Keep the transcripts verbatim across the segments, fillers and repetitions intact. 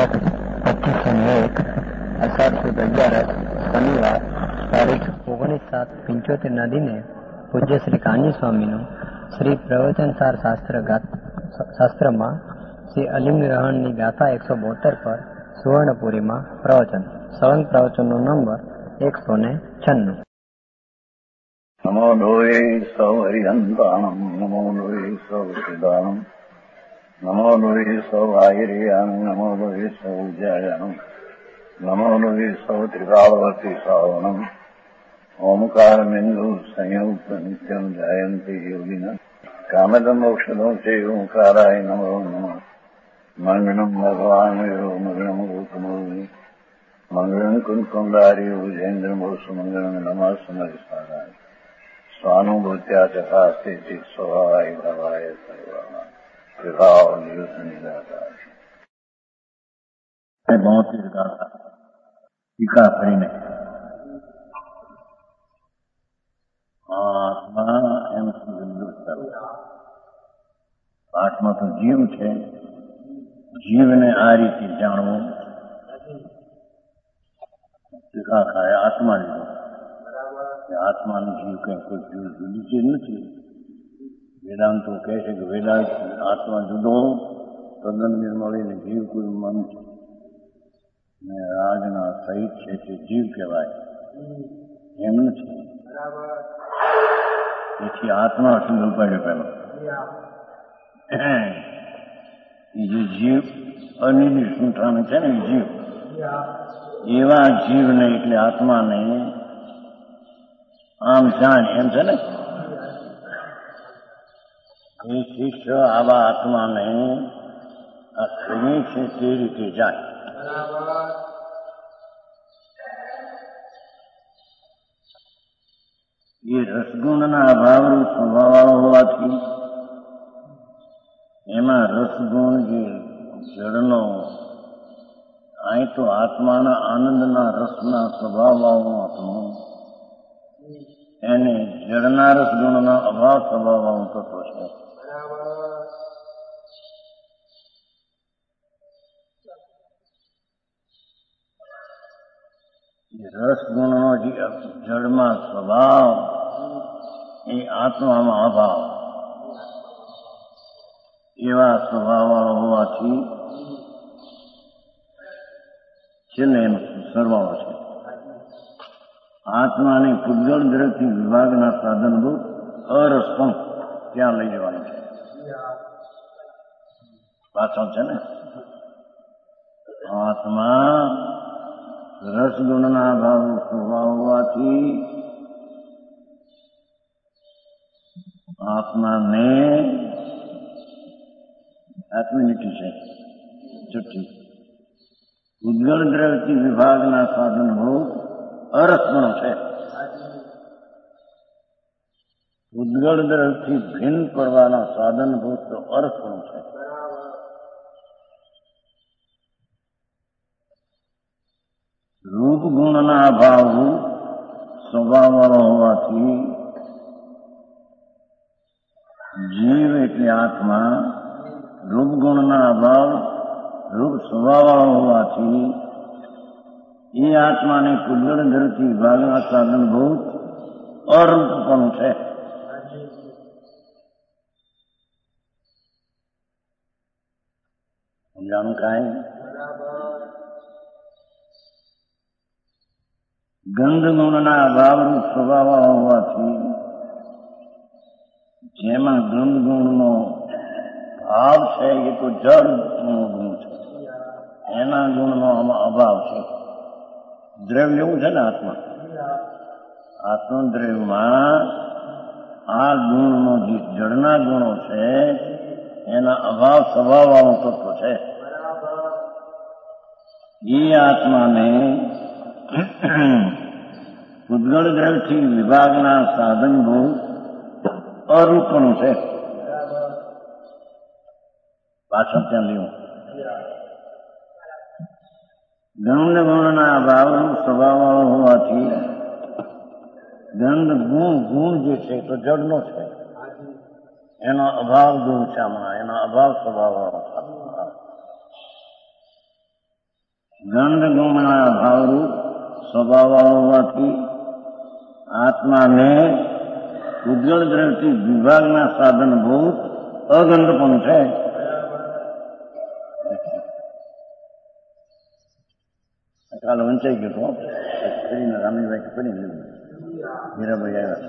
તારીખ પચીસો એક અષાઢ સુદ અગિયારસ શનિવાર તારીખ ઓગણીસ સાત પંચોતેર ના દિને પૂજ્ય શ્રી કાન્હી સ્વામીનું શ્રી પ્રવચનસાર શાસ્ત્ર શાસ્ત્રમાં શ્રી અલિંગ રહણની ગાથા એકસો બોતેર પર સુવર્ણપુરીમાં પ્રવચન. સળંગ પ્રવચનનો નંબર એકસો ને છન્નું. નમો લોહે સૌ હરિહંતાણમ નમો લોહે સૌ સિદાનમ નમો લોહે સૌ આયર્યાન નમો લોહે સૌ જયાનમ નમો લોહે સૌ ત્રિકાળવતી સાવનમ ઓમકાર બિંદુ સંયુક્ત નિત્યમ જયંતિ યોગિન કામદ મોક્ષદો છે ઓંકારાય નમો નમઃ. મંગળમ ભગવાન યો મંગળમ ગૌતમોની મંગળમ કુંકુંડારી ભુજેન્દ્ર મોસુ મંગળમ નમઃ સમરિસારાય स्वानुभूत्या चकास्ते चित स्वभावाय भवाय सर्वमा विभाव नियुक्त निराकार बहुत ही गाथा टीका કરીને આત્મા એમ સમજવું સારું. આત્મા તો જીવ છે. જીવને આ રીતે જાણવું. ટીકા ખાય આત્મા લીધો. આત્માનું જીવ કઈ કોઈ જીવ જુદી ચીજ નથી. વેદાંતો કહે છે કે વેદાંત આત્મા જુદો તદ્દન નિર્મળીને જીવ કોઈ મન છે ને રાજના સહિત છે તે જીવ કહેવાય એમ નથી. તેથી આત્મા શબ્દ ઉપાડ્યો પેલો. એ જે જીવ અનિર્ણિત સંતાન છે ને જીવ, એવા જીવને એટલે આત્માને આમ જાણ એમ છે ને. એ શિષ્ય આવા આત્માને આ શરીર છે તે રીતે જાય. એ રસગુણના અભાવનો સ્વભાવ હોવાથી એમાં રસગુણ જે જળનો અહીં તો આત્માના આનંદના રસના સ્વભાવનો હતો એને જળના રસ ગુણના અભાવ સ્વભાવ થતો છે. રસ ગુણનો જે જળમાં સ્વભાવ એ આત્મામાં અભાવ એવા સ્વભાવ વાળો હોવાથી છેલ્લે એમ સરવાળો છે. આત્માને પૂતગળ દ્રવ્યથી વિભાગના સાધનભૂત અરસપણ ત્યાં લઈ જવાનું છે. પાછળ છે ને આત્મા રસગુણના ભાવ સ્વભાવ હોવાથી આત્માને આત્મનિટી છે છઠ્ઠી પૂતગળ દ્રવ્યથી વિભાગના સાધનભૂત અરસપણો છે. ઉદ્ગળ દ્રવ્યથી ભિન્ન પડવાના સાધનભૂત તો અરસપણો છે. રૂપ ગુણના અભાવ સ્વભાવ વાળો હોવાથી જીવ એટલે આત્મા રૂપ ગુણના અભાવ રૂપ સ્વભાવ વાળો હોવાથી એ આત્માને પૂતગળ દ્રવ્યથી વિભાગના સાધનભૂત અરૂપપણું છે. સમજાણું કાંઈ? ગંધ ગુણના અભાવરૂપ સ્વભાવ હોવાથી જેમાં ગંધ ગુણનો ભાવ છે એ તો જળ ગુણ છે, એના ગુણનો અભાવ છે. દ્રવ્ય એવું છે ને આત્મા, આત્મદ્રવ્યમાં આ ગુણનો જે જળના ગુણો છે એના અભાવ સ્વભાવ વાળો તત્વ છે. એ આત્માને પૂતગળ દ્રવ્યથી વિભાગના સાધનભૂત અરૂપણું છે. પાછળ ત્યાં લેવું. ગંધ ગુણના અભાવ સ્વભાવ વાળો હોવાથી ગંધ ગુણ ગુણ જે છે તો જળનો છે, એનો અભાવ ગુણ છે. આમાં એનો અભાવ સ્વભાવ વાળો ગંધ ગુણના ભાવરૂપ સ્વભાવ હોવાથી આત્માને ઉજ્જવળ દ્રવ્યથી વિભાગના સાધનભૂત અગંધ પણ છે. કાલે વંચાઈ ગયો હતો કરીને રામીભાઈ કરી મીરાભાઈ આવ્યા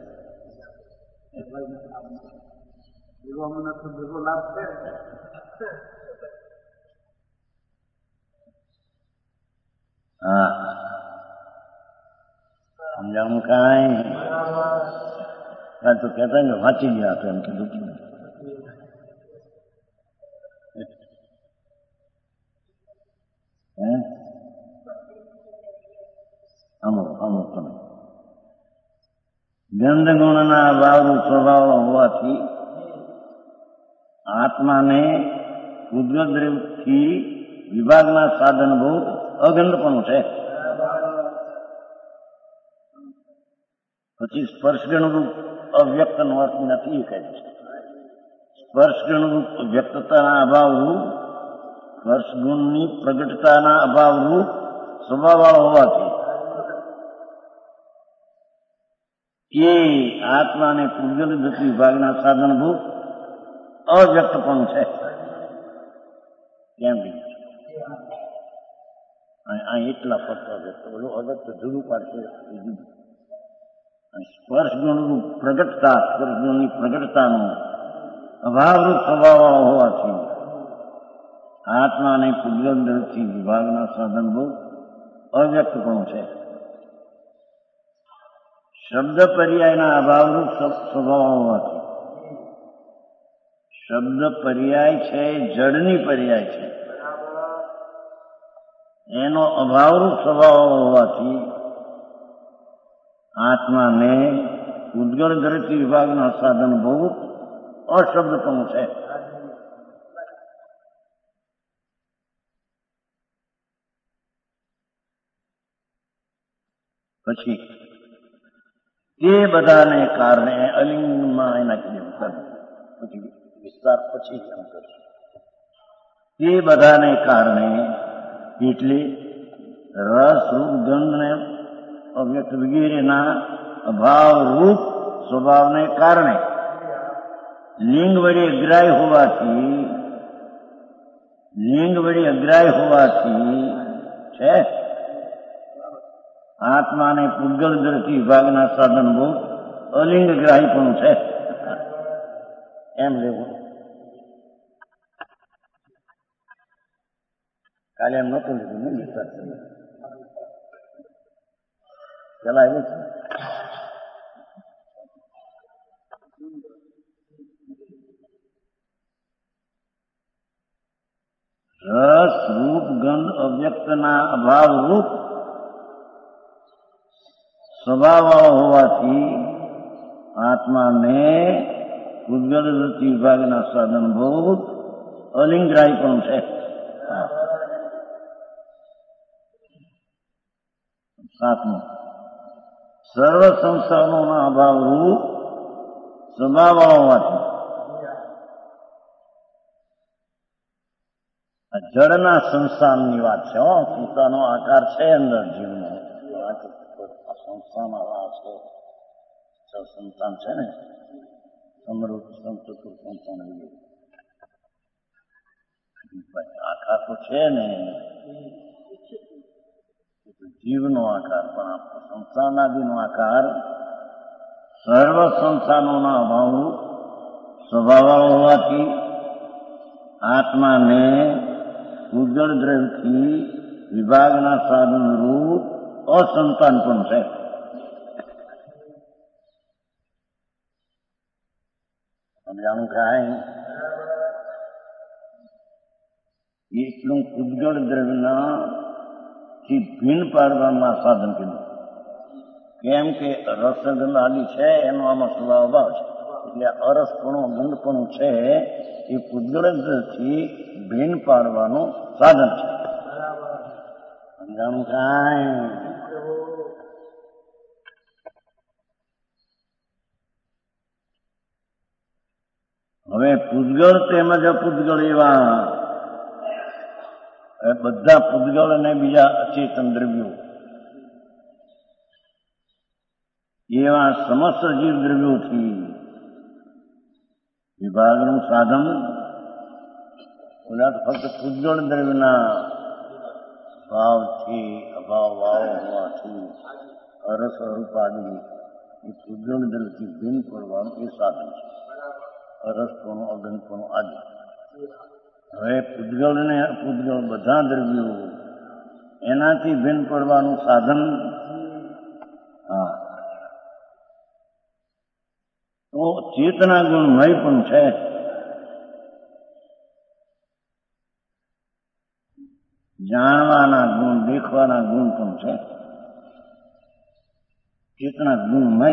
હા સમજાવું કાંઈ કાલ તો કહેતા ને વાંચી ગયા તો એમ કીધું હે અમુક અમુક તમે ગંધ ગુણના ભાવનું સ્વભાવ હોવાથી આત્માને ઉદ્ગત દ્રવ્યથી વિભાગના સાધનભૂત અગંધ પણ છે. પછી સ્પર્શગણરૂપ અવ્યક્તનો અર્થ નથી એ કહે છે. સ્પર્શગણરૂપ વ્યક્તતાના અભાવરૂપ સ્પર્શગુણની પ્રગટતાના અભાવરૂપ સ્વભાવવાળો હોવાથી એ આત્માને પૂજ્ય ગતિ વિભાગના સાધનભૂત અવ્યક્ત પણ છે. કેમ આ એટલા ફરતો વ્યક્ત બોલો અવ્યક્ત જુદું પાડશે. સ્પર્શ ગુણનું પ્રગટતા સ્પર્શ ગુણની પ્રગટતાનો અભાવરૂપ સ્વભાવ હોવાથી આત્માને પૂજ્ય ગતિ વિભાગના સાધનભૂત અવ્યક્ત પણ છે. શબ્દ પર્યાયના અભાવરૂપ સ્વભાવ હોવાથી શબ્દ પર્યાય છે જડની પર્યાય છે એનો અભાવરૂપ સ્વભાવ હોવાથી આત્માને ઉદ્ગળ દ્રષ્ટિ વિભાગના સાધનભૂત અશબ્દ પણ છે. પછી તે બધાને કારણે અલિંગમાં એના કીધું પછી વિસ્તાર પછી એમ કરશે. તે બધાને કારણે એટલે રસ રૂપ ગંધ ને અવ્યક્ત વગેરેના અભાવ રૂપ સ્વભાવને કારણે લિંગ વડે અગ્રાય હોવાથી લિંગ વડે અગ્રાય હોવાથી છે આત્માને પૂગલ દ્રષ્ટિ વિભાગના સાધનભૂત અલિંગ ગ્રાહી પણ છે એમ લેવું. કાલે એમ નતું લીધું નહીં વિસ્તાર પેલા એવું છે. રસ રૂપ ગંધ અવ્યક્તના અભાવ રૂપ સ્વભાવ હોવાથી આત્માને ઉદ્ગલ વૃત્તિ વિભાગના સાધનભૂત અલિંગરાય પણ છે. સાતમું સર્વ સંસારોના અભાવ રૂપ સ્વભાવ હોવાથી જળના સંસ્થાનની વાત છે. હો પિતાનો આકાર છે અંદર જીવનો સંસ્થામાં છે સંતાન છે ને સમૃદ્ધ સંતૃપ્ત સંતાન આકાર તો છે ને જીવનો આકાર પણ સંસ્થાનાદિનો આકાર સર્વ સંસ્થાનોના અભાવ સ્વભાવ હોવાથી આત્માને ઉજ્જળ દ્રવ્યથી વિભાગના સાધન રૂપ અસંતાન પણ છે. સમજાણું કાંઈ એટલું ઉજ્જળ દ્રવ્યના થી ભિન્ન પાડવાના સાધન કીધું. કેમ કે રસગંધ આદિ છે એનો આમાં સ્વભાવ અભાવ છે એટલે અરસપણું ગંધપણું છે એ પૂજ્ઞથી ભિન્ન પાડવાનું સાધન છે. સમજાણું કાંઈ હવે પૂજ્ઞ તેમજ અપૂજ્ઞ એવા બધા પૂતગળ અને બીજા અચેતન દ્રવ્યો એવા સમસ્ત જીવ દ્રવ્યોથી વિભાગનું સાધન ફક્ત પૂતગળ દ્રવ્યના ભાવથી અભાવ ભાવ હોવાથી અરસ અરૂપાદી એ પૂતગળ દ્રવ્યથી ભિન્ન પડવાનું એ સાધન છે. અરસપણું અગનપણું આદિ. હવે પૂતગળ ને અપૂતગળ બધા દ્રવ્યો એનાથી ભિન્ન પડવાનું સાધન હા તો ચેતના ગુણમય પણ છે. જાણવાના ગુણ, દેખવાના ગુણ પણ છે. ચેતના ગુણમય,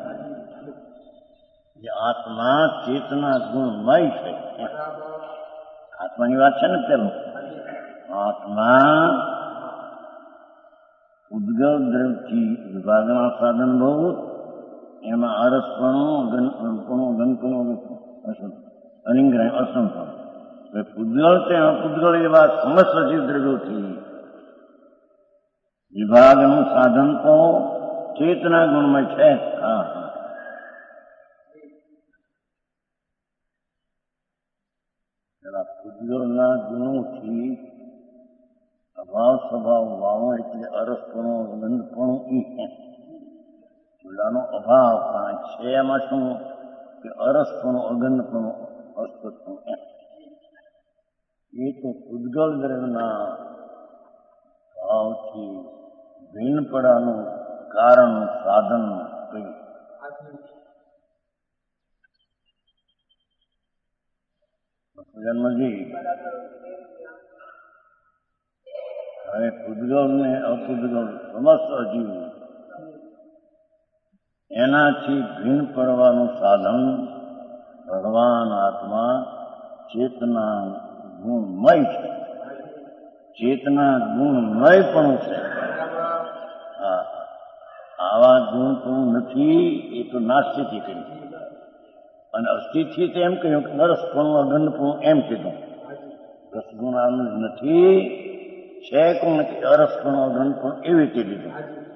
જે આત્મા ચેતના ગુણમય છે. આત્માની વાત છે ને પેલું. આત્મા ઉદ્ગલ દ્રવથી વિભાગના સાધન બહુ, એમાં અરસપણું, ગનપણું, ગનપણું, અલિંગ્રાય અસંપણું. પૂતગળ તે અપૂતગળ એવા સમસ્ત જીવ દ્રવ્યોથી વિભાગનું સાધન તો ચેતના ગુણમય છે. હા હા પેલા પૂતગળના ગુણોથી અભાવ સ્વભાવ ભાવ એટલે અરસપણું, ગંધપણું ઈ પેલાનો અભાવ કાંઈ છે એમાં શું કે અરસપણું, અગંધપણું, અસ્પદપણું એમ એ તો પૂતગળ દ્રવ્યના ભાવથી ભિન્ન પડાનું કારણ સાધન કહ્યું. જન્મજી હવે પૂતગળ ને અપૂતગળ સમસ્ત અજીવ એનાથી ભિન્ન પડવાનું સાધન ભગવાન આત્મા ચેતના ગુણમય છે. ચેતના ગુણમય પણ છે. હા આવા ગુણ પણ નથી એ તો નાસ્તિથી કહ્યું. અને અસ્થિથી તો એમ કહ્યું કે રસપણું, અગંધપણું એમ કીધું. રસગુણ આનું જ નથી છે કોણ કે અરસપણું, અગંધપણું એવી રીતે લીધું.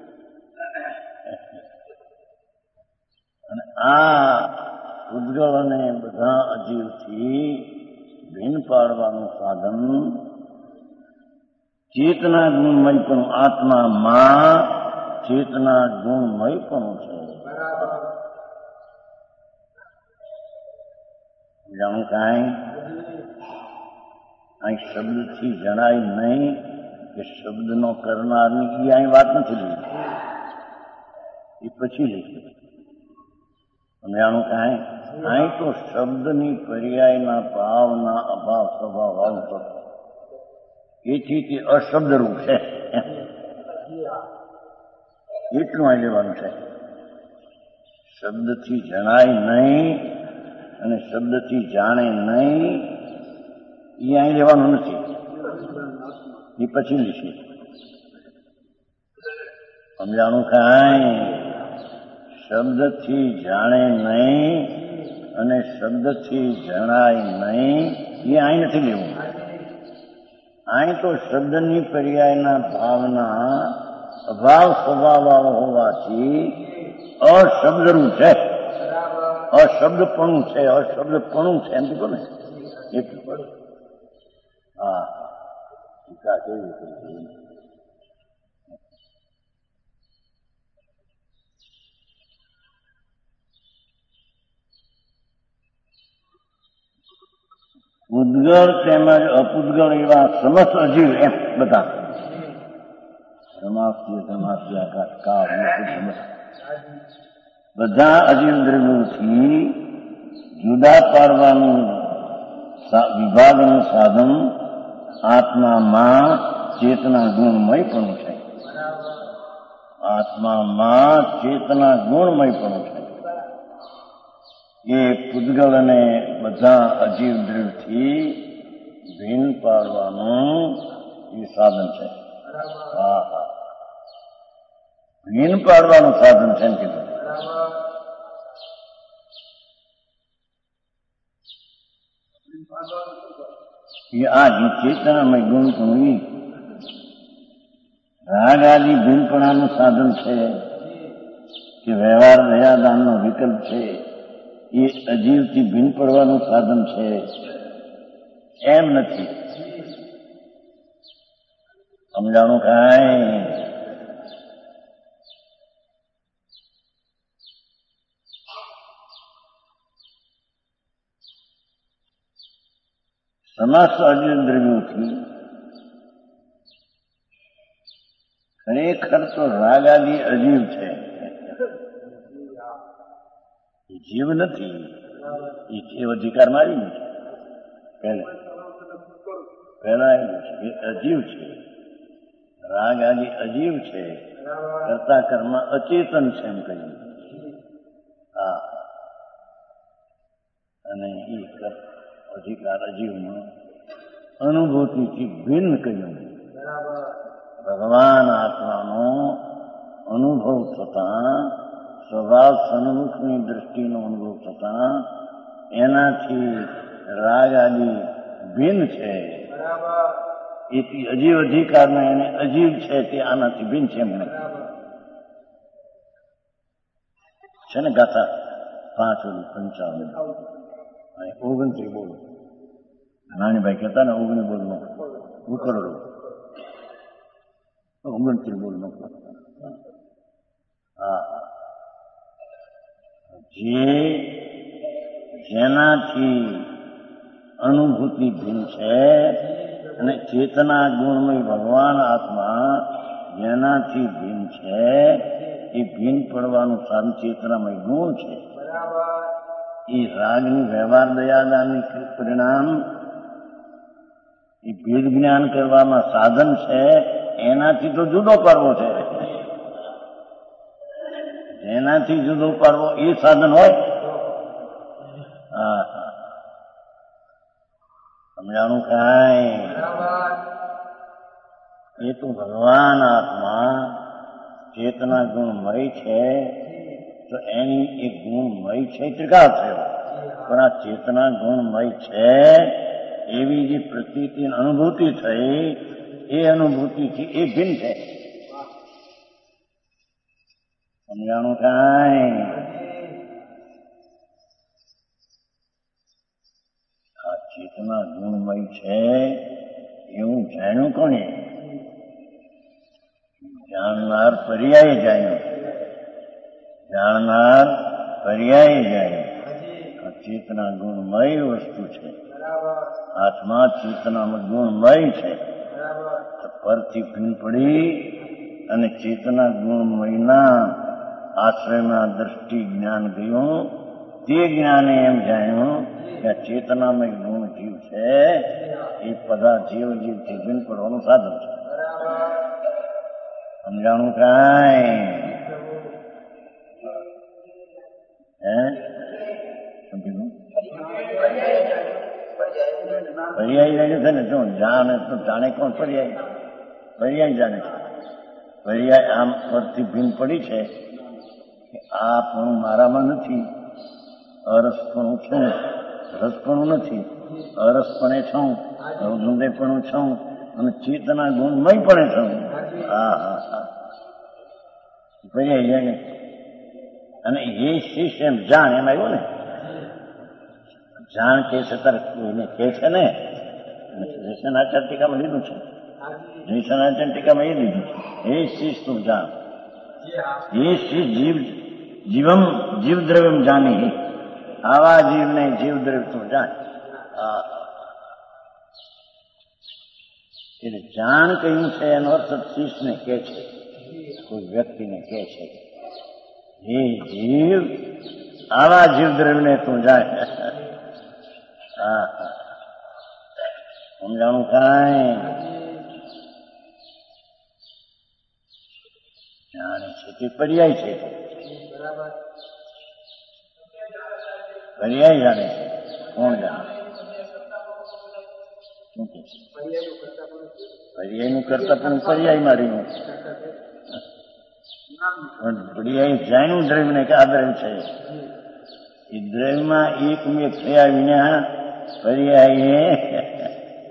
અને આ પૂતગળ અને બધા અજીવથી ભિન્ન પાડવાનું સાધન ચેતના ગુણમય પણ આત્મામાં ચેતના ગુણમય પણ છે. જાણું કાંઈ અહીં શબ્દથી જણાય નહીં કે શબ્દનો કરનારની એ અહીં વાત નથી લીધી, એ પછી લીધી. જાણું કાંઈ અહીં તો શબ્દની પર્યાયના ભાવના અભાવ સ્વભાવ આવતો એથી તે અશબ્દરૂપ છે એટલું અહીં લેવાનું છે. શબ્દથી જણાય નહીં અને શબ્દથી જાણે નહીં એ અહીં લેવાનું નથી, એ પછી લીશે. સમજાણું કાંઈ શબ્દથી જાણે નહીં અને શબ્દથી જણાય નહીં એ અહીં નથી લેવું. અહીં તો શબ્દની પર્યાયના ભાવના અભાવ સ્વભાવ હોવાથી અશબ્દરૂપ છે, અશબ્દપણું છે, અશબ્દપણું છે એમ કીધું ને એટલું. હા ટીકા કેવી રીતે પૂતગળ તેમજ અપૂતગળ એવા સમસ્ત અજીવ એમ બધા રમાસ્ય ધમાસ્ય આકાશ કાળ બધા અજીવ દ્રવ્યોથી જુદા પાડવાનું વિભાગનું સાધન આત્મામાં ચેતના ગુણમય પણ છે. આત્મામાં ચેતના ગુણમય પણ છે. એ પૂતગળ અને બધા અજીવ દ્રવ્યથી ભિન્ન પાડવાનું એ સાધન છે. હા હા ભિન્ન પાડવાનું સાધન છે એમ કીધું. ये आज ચેતનામય ગુણ પણ એ રાગ આદિ ભીનપણાનું સાધન છે કે વ્યવહાર દયાદાનનો વિકલ્પ છે, એ અજીવથી ભીન પડવાનું સાધન છે એમ નથી. સમજાણું કાંઈ? સમસ્ત અજીવ દ્રવ્યોથી ખરેખર તો રાગ આદિ અજીવ છે, જીવ નથી. એ જીવ અધિકારમાં આવી ગયું છે, પહેલા પહેલા આવ્યું છે. એ અજીવ છે. રાગ આદિ અજીવ છે, કરતા કર્મ અચેતન છે એમ કહ્યું. હા, અને એ અધિકાર અજીવનો અનુભૂતિથી ભિન્ન કહ્યું. ભગવાન આત્માનો અનુભવ થતા, સ્વભાવ સન્મુખની દ્રષ્ટિનો અનુભવ થતા એનાથી રાગ આદિ ભિન્ન છે. એથી અજીવ અધિકારમાં એને અજીવ છે તે આનાથી ભિન્ન છે એમને છે ને. ગાથા પાંચ ઓલી પંચાવન ઓગણત્રીસ બોલો. નાનીભાઈ કહેતા ને ઓગણી બોલ નો ઉકરડો, ઓગણત્રીસ બોલ નો. હા, જે જેનાથી અનુભૂતિ ભિન્ન છે અને ચેતના ગુણમય ભગવાન આત્મા જેનાથી ભિન્ન છે એ ભિન્ન પડવાનું સાધન ચેતનામય ગુણ છે. એ રાગની વ્યવહાર દયાદાનની પરિણામ એ ભેદ જ્ઞાન કરવામાં સાધન છે. એનાથી તો જુદો કરવો છે. જેનાથી જુદો કરવો એ સાધન હોય. હા, સમજાણું કાંઈ? એ તો ભગવાન આત્મા ચેતના ગુણમય છે, તો એની એ ગુણમય છે ત્રિકાળ થયો. પણ આ ચેતના ગુણમય છે એવી જે પ્રતીતિ અનુભૂતિ થઈ, એ અનુભૂતિથી એ ભિન્ન છે. સમજાણું કાંઈ? આ ચેતના ગુણમય છે એવું જાણ્યું કોને? જાણનાર પર્યાય જાણ્યું. જાણનાર પર્યાય જાણ્યું. આ ચેતના ગુણમય વસ્તુ છે. આત્મા ચેતનામાં ગુણમય છે. પરથી ભીન પડી અને ચેતના ગુણમયના આશ્રયના દ્રષ્ટિ જ્ઞાન ગયું. તે જ્ઞાને એમ જાણ્યું કે આ ચેતનામય ગુણ જીવ છે એ બધા જીવ જીવથી ભીન પડવાનું સાધન છે. સમજાણું કાંઈ? હે સમજ્યું? પર્યાય જાણ્યું છે ને. શું જાણે તો જાણે કોણ? પર્યાય પર્યાય જાણે છે. પર્યાય આમ પરથી ભીન પડી છે કે આ પણ મારામાં નથી, અરસપણું છું, રસપણું નથી, અરસપણે છું, અવગુંદેપણું છું અને ચેતના ગુણમય પણ છું. હા હા હા, પર્યાય જાણે. અને એ શિષ્ય એમ જાણ એમ આવ્યું ને. જાણ કે છે તારે કોઈને કે છે ને. જૈસનાચાર ટીકામાં લીધું છે. જૈસનાચાર ટીકામાં એ લીધું છે. એ શિષ તું જાણ. એ શિષ જીવ જીવમ જીવ દ્રવ્યમ જાણી. આવા જીવને જીવ દ્રવ્ય તું જાણ. એટલે જાણ કહ્યું છે એનો અર્થ શિષને કે છે, કોઈ વ્યક્તિને કે છે. એ જીવ આવા જીવ દ્રવ્યને તું જાણ. હા, સમજાણું કાંઈ? જાણે છે તે પર્યાય છે. પર્યાય જાણે છે. કોણ જાણે? શું કે છે? પર્યાયનું કરતા પણ પર્યાયમાં રહ્યું. પણ પર્યાય જાણ્યું દ્રવ્યને કે આ દ્રવ્ય છે. એ દ્રવ્યમાં એક મેં થયા વિના પર્યાય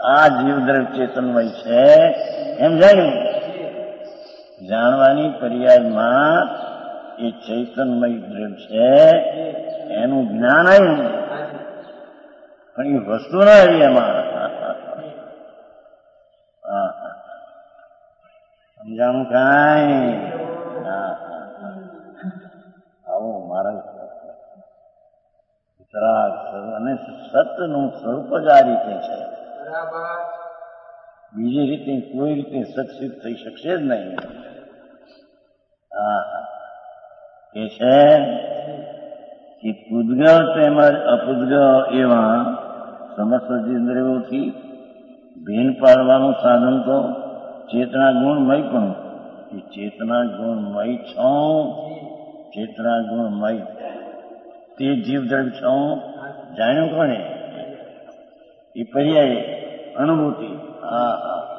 આ જીવદ્રવ્ય ચેતનમય છે એમ જાણ્યું. જાણવાની પર્યાયમાં એ ચૈતનમય દ્રવ્ય છે એનું જ્ઞાન આવ્યું, પણ એ વસ્તુ ના આવી એમાં. સમજાણું કાંઈ? આવો મારા અને સતનું સ્વરૂપ જ આ રીતે છે. બીજી રીતે કોઈ રીતે સત્સિદ્ધ થઈ શકશે જ નહીં. હા એ છે કે પૂદગલ તેમજ અપૂદગલ એવા સમસ્ત ઇન્દ્રિયોથી ભેન પાડવાનું સાધન તો ચેતના ગુણમય પણ એ ચેતના ગુણમય છો. ચેતના ગુણમય તે જીવદ્રવ્ય છો જાણ્યું કોને? એ પર્યાય અનુભૂતિ. હા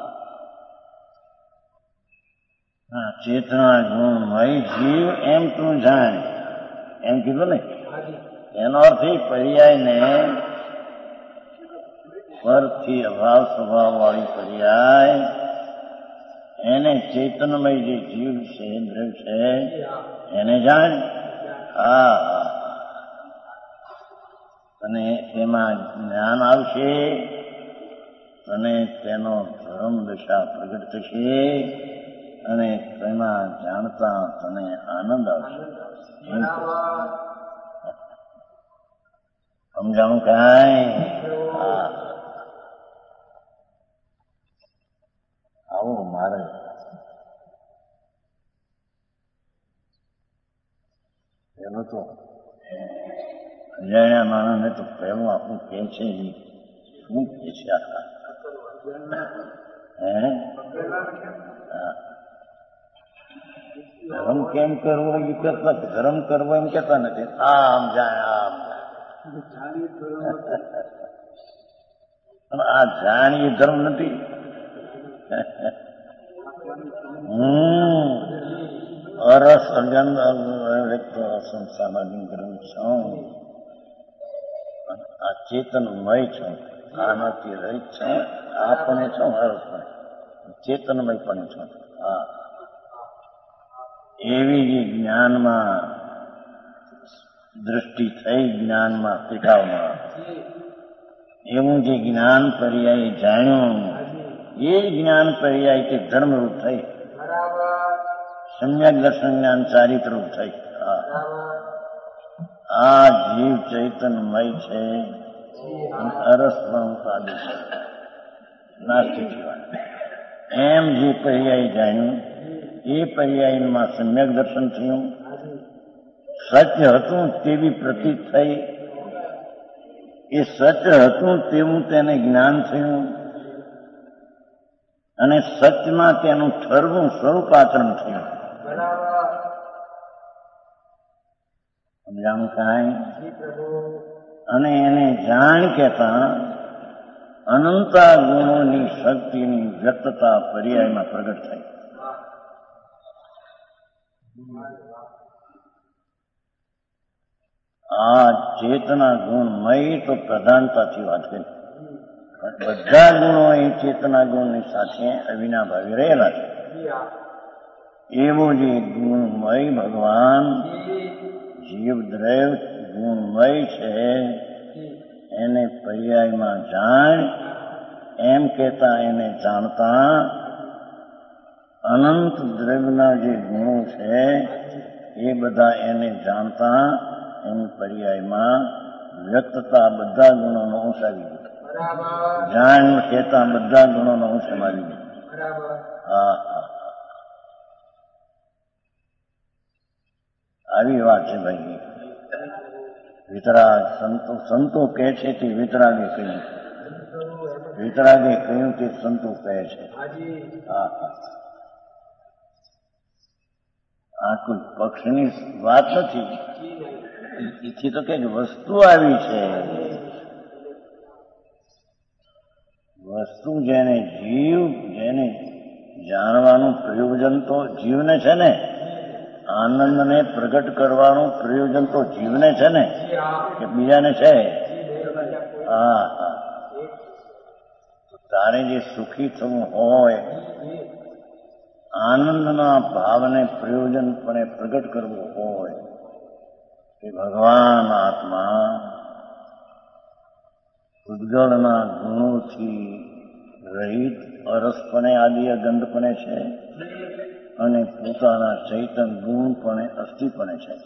હા ચેતના ગુણમય જીવ એમ તું જાણ એમ કીધું ને. એનો અર્થ એ પર્યાયને પરથી અભાવ સ્વભાવ વાળી પર્યાય એને ચેતનમય જે જીવ છે દ્રવ્ય છે એને જાણ. હા અને તેમાં જ્ઞાન આવશે અને તેનો ધર્મ દશા પ્રગટ થશે અને તેમાં જાણતા તને આનંદ આવશે. સમજાણું કાંઈ? હા આવો મારે પેલો તો અજાણ્યા માણસને તો પહેલું આપણું કે છે શું કે છે આખા હે ધર્મ કેમ કરવો એ કરતા ધર્મ કરવો એમ કેતા નથી. આમ જાણે આમ પણ આ જાણીએ ધર્મ નથી. હમ અરસ અગંધ વ્યક્ત સંસ્થામાં ગ્રંથ છું. આ ચેતનમય છું. આનાથી રહિત છું. આપને છું હરસ પણ ચેતનમય પણ છું. હા એવી જે જ્ઞાનમાં દૃષ્ટિ થઈ, જ્ઞાનમાં પીઠાવમાં એવું જે જ્ઞાન પર્યાય જાણ્યું એ જ્ઞાન પર્યાય કે ધર્મરૂપ થઈ, સમ્યક દર્શન જ્ઞાન ચારિત્રરૂપ થઈ. આ જીવ ચૈતનમય છે અરસ પણ ઉપાધિ છે નાસ્તિક એમ જે પર્યાય જાણ્યું એ પર્યાયમાં સમ્યક દર્શન થયું. સત્ય હતું તેવી પ્રતીત થઈ. એ સત્ય હતું તેવું તેને જ્ઞાન થયું અને સત્યમાં તેનું ઠરવું સ્વરૂપ આચરણ થયું. સમજાણું કાંઈ? અને એને જાણ કહેતા અનંતા ગુણોની શક્તિની વ્યક્તતા પર્યાયમાં પ્રગટ થઈ. આ ચેતના ગુણમય તો પ્રધાનતાથી વાત કરી. બધા ગુણો એ ચેતના ગુણની સાથે અવિનાભાવી રહેલા છે. એવો જે ગુણમય ભગવાન જીવદ્રવ્ય ગુણમય છે એને પર્યાયમાં જાણ એમ કહેતા એને જાણતા અનંત દ્રવ્યના જે ગુણો છે એ બધા એને જાણતા એની પર્યાયમાં વ્યક્તતા બધા ગુણોનો અંશ આવી ગયો. જાણ કહેતા બધા ગુણોનો અંશ આવી ગયો. હા હા આવી વાત છે ભાઈ. વિતરાગ સંતો સંતો કહે છે તે વિતરાગે કહ્યું. વિતરાગે કહ્યું તે સંતો કહે છે. હા હા આ કોઈ પક્ષની વાત નથી. એથી તો કઈક વસ્તુ આવી છે. વસ્તુ જેને જીવ જેને જાણવાનું પ્રયોજન તો જીવને છે ને. આનંદને પ્રગટ કરવાનું પ્રયોજન તો જીવને છે ને કે બીજાને છે? હા હા તારે જે સુખી થવું હોય, આનંદના ભાવને પ્રયોજનપણે પ્રગટ કરવું હોય, એ ભગવાન આત્મા ઉદ્ગળના ગુણોથી રહિત અરસપણે આદિ અગંધપણે છે અને પોતાના ચૈતન ગુણપણે અસ્થિપણે છે.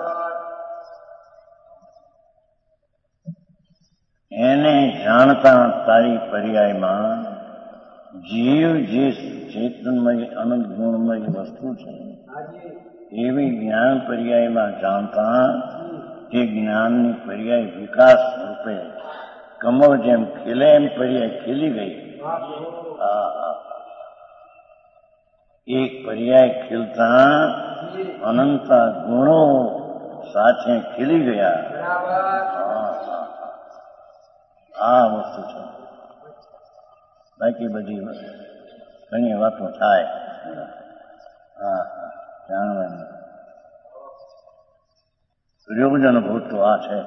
એને જાણતા તારી પર્યાયમાં જીવ જે ચેતનમય અનંત ગુણમય વસ્તુ છે એવી જ્ઞાન પર્યાયમાં જાણતા તે જ્ઞાનની પર્યાય વિકાસ રૂપે કમળ જેમ ખીલે એમ પર્યાય ખીલી ગઈ. એક પર્યાય ખીલતા અનંતા ગુણો સાથે ખીલી ગયા. આ વસ્તુ છે. બાકી બધી ઘણી વાતો થાય. હા હા જાણવાની પ્રયોજન ભૂત તો આ છે.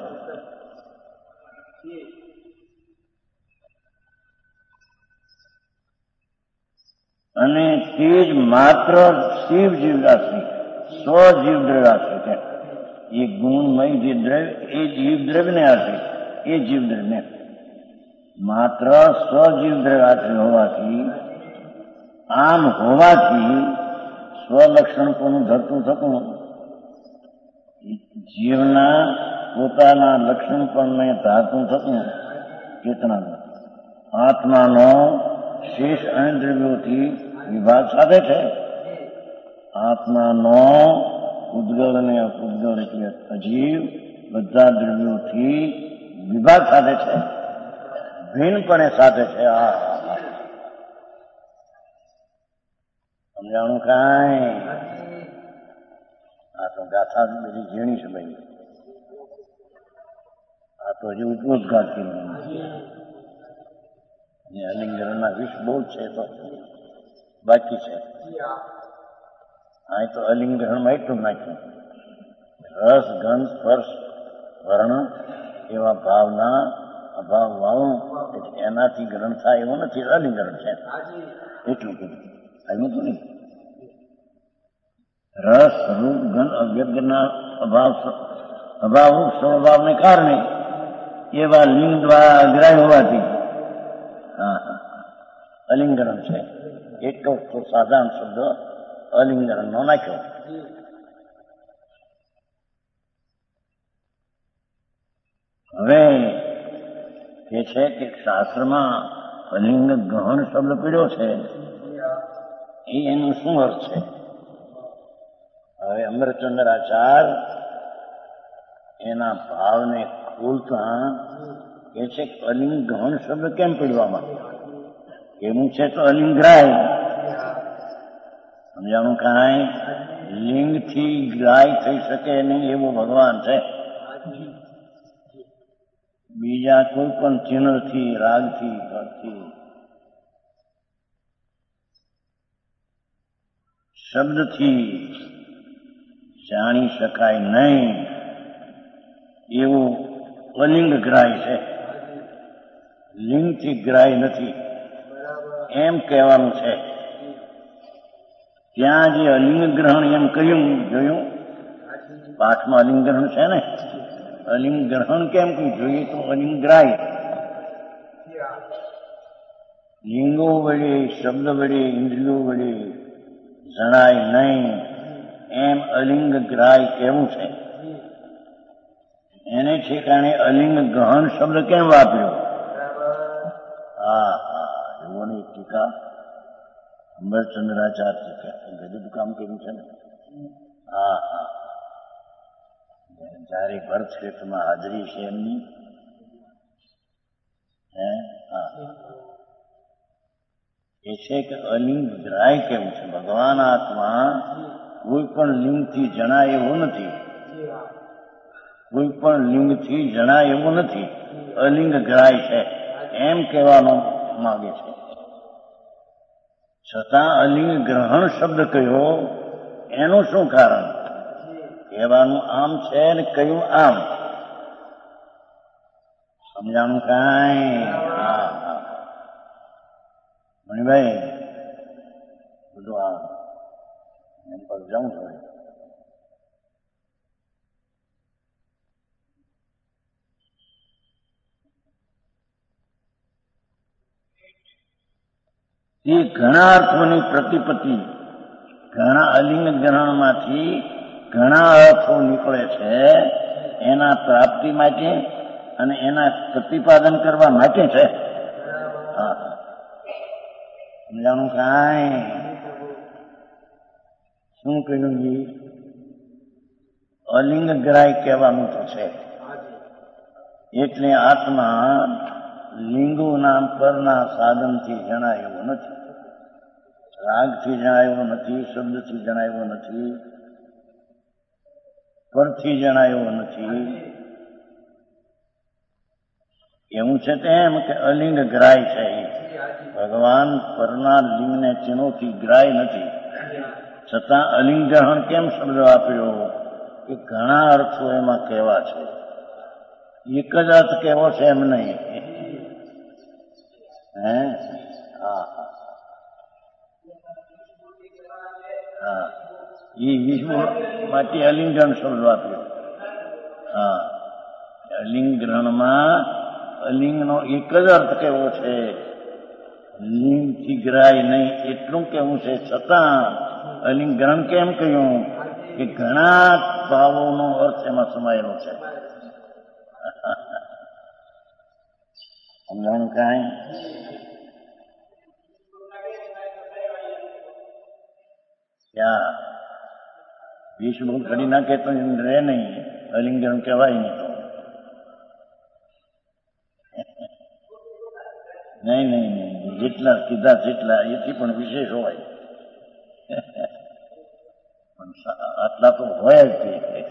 અને તે જ માત્ર શિવ જીવરાશિ સ્વજીવ દ્રવ્યાશિ છે. એ ગુણમય જે દ્રવ્ય એ જીવ દ્રવ્યને આશે એ જીવ દ્રવ્યને માત્ર સ્વજીવ દ્રવ્યાશી હોવાથી આમ હોવાથી સ્વલક્ષણ કોનું ધરતું થતું જીવના પોતાના લક્ષણ પણ ધારતું થતું ચેતનાનું આત્માનો શેષ અન્ય દ્રવ્યોથી વિભાગ સાધે છે. આત્માનો ઉદ્ગળ અને અપુદ્ગળ એટલે અજીવ બધા દ્રવ્યોથી વિભાગ સાધે છે, ભિન્નપણે સાધે છે. આ સમજાણું કાંઈ? આ તો ગાથા બધી ઝીણી છે ભાઈ. આ તો હજી ઉદ્ઘાટ કર્યું. અલિંગનના વિષ બહુ છે તો બાકી છે. આ તો અલિંગનમાં એટલું નાખ્યું રસ ગંધ સ્પર્શ વર્ણ એવા ભાવના અભાવ વાળું એનાથી ગ્રહણ થાય એવું નથી. અલિંગન છે એટલું કીધું. આવ્યું હતું નહીં. રસ રૂપ ગંધ અવ્યગ્ના અભાવ અભાવ સ્વભાવને કારણે એવા લિંગ દ્વારા અગ્રાહ્ય હોવાથી હા હા અલિંગન છે. એટલો તો સાધારણ શબ્દ અલિંગન નો નાખ્યો. હવે એ છે કે શાસ્ત્રમાં અલિંગ ગહન શબ્દ પીડ્યો છે એ એનું શું અર્થ છે? હવે અમરચંદ્રાચાર એના ભાવને ખોલતા એ છે અલિંગ ગહન શબ્દ કેમ પીડવામાં? એવું છે તો અલિંગ્રાય. સમજાણું કાંઈ? લિંગથી ગ્રાય થઈ શકે નહીં એવો ભગવાન છે. બીજા કોઈ પણ ચિહ્નથી રાગથી પરથી શબ્દથી જાણી શકાય નહીં એવું અલિંગ ગ્રાય છે. લિંગથી ગ્રાય નથી એમ કહેવાનું છે. ત્યાં જે અલિંગ ગ્રહણ એમ કહ્યું જોયું પાઠમાં અલિંગ ગ્રહણ છે ને. અલિંગ ગ્રહણ કેમ કહ્યું જોઈએ તો અલિંગ ગ્રાય. લિંગો વડે શબ્દ વડે ઇન્દ્રિયો વડે જણાય નહીં એમ અલિંગ ગ્રાય કેવું છે. એને ઠેકાણે અલિંગ ગહન શબ્દ કેમ વાપર્યો? હા હા એવોની ટીકા અમરચંદ્રાચાર્ય ટીકા ગજબ કામ કર્યું છે ને. હા હા જયારે ભરત ક્ષેત્રમાં હાજરી છે એમની હે હા એ છે કે અલિંગ ગ્રાય કેવું છે. ભગવાન આત્મા કોઈ પણ લિંગથી જણાય એવું નથી. કોઈ પણ લિંગથી જણાય એવું નથી. અલિંગ ગ્રાય છે એમ કહેવાનો માંગે છે. છતાં અલિંગ ગ્રહણ શબ્દ કયો એનું શું કારણ? કહેવાનું આમ છે ને કયું આમ. સમજાણું કાંઈ? હા હા ભાઈ બધું આ એમ પર જાઉં છું. એ ઘણા અર્થોની પ્રતિપત્તિ, ઘણા અલિંગ ગ્રહણમાંથી ઘણા અર્થો નીકળે છે એના પ્રાપ્તિ માટે અને એના પ્રતિપાદન કરવા માટે છે. હા સમજાણું કાંઈ? શું કહ્યું? અલિંગ ગ્રાહ્ય કહેવાનું તો છે. એટલે આત્મા લિંગોના પરના સાધનથી જણાયો નથી, રાગથી જણાયો નથી, શબ્દથી જણાયો નથી, પરથી જણાયો નથી. એવું છે તેમ કે અલિંગ ગ્રાહ્ય છે. ભગવાન પરના લિંગને ચિહ્નોથી ગ્રાહ્ય નથી, છતાં અલિંગ ગ્રહણ કેમ શબ્દ આપ્યો? કે ઘણા અર્થો એમાં કહેવા છે, એક જ અર્થ કેવો છે એમ નહીં. હે હા હા એ વિશ્વ માટે અલિંગન શબ્દ આપ્યો. હા અલિંગ ગ્રહણમાં અલિંગનો એક જ અર્થ કેવો છે, લિંગથી ગ્રાહ્ય નહીં એટલું કેવું છે. છતાં અલિંગ ગ્રહણ કેમ કહ્યું? કે ઘણા ભાવોનો અર્થ એમાં સમાયેલો છે. સમજાણું કાંઈ? ત્યાં વિષ બહુ કરી નાખે તો એમ રહે નહીં, અલિંગન કહેવાય નહીં. તો નહીં નહીં નહીં જેટલા કીધા જેટલા એથી પણ વિશેષ હોય. આટલા તો હોય જ.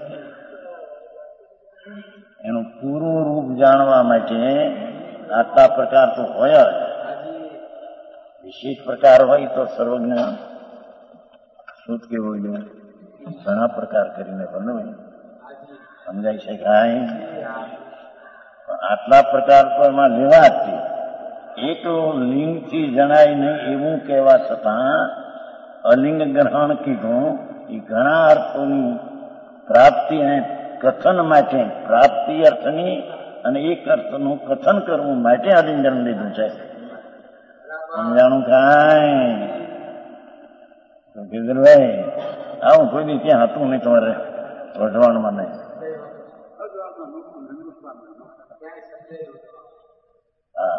એનું પૂરું રૂપ જાણવા માટે આટલા પ્રકાર તો હોય જ. વિશેષ પ્રકાર હોય તો સર્વજ્ઞ શું કેવું જોઈએ, ઘણા પ્રકાર કરીને બનવે સમજાય છે કાંઈ? આટલા પ્રકાર તો એમાં લેવાથી એકલો લિંગથી જણાય નહીં એવું કહેવા છતાં અલિંગ ગ્રહણ કીધું. એ ઘણા અર્થોની પ્રાપ્તિ અને કથન માટે, પ્રાપ્તિ અર્થની અને એક અર્થનું કથન કરવું માટે અલિંગન લીધું છે. સમજાણું કાંઈ? ગિરધરભાઈ આવું કોઈ દી ત્યાં હતું નહીં તમારે વઢવાણમાં? નહીં. હા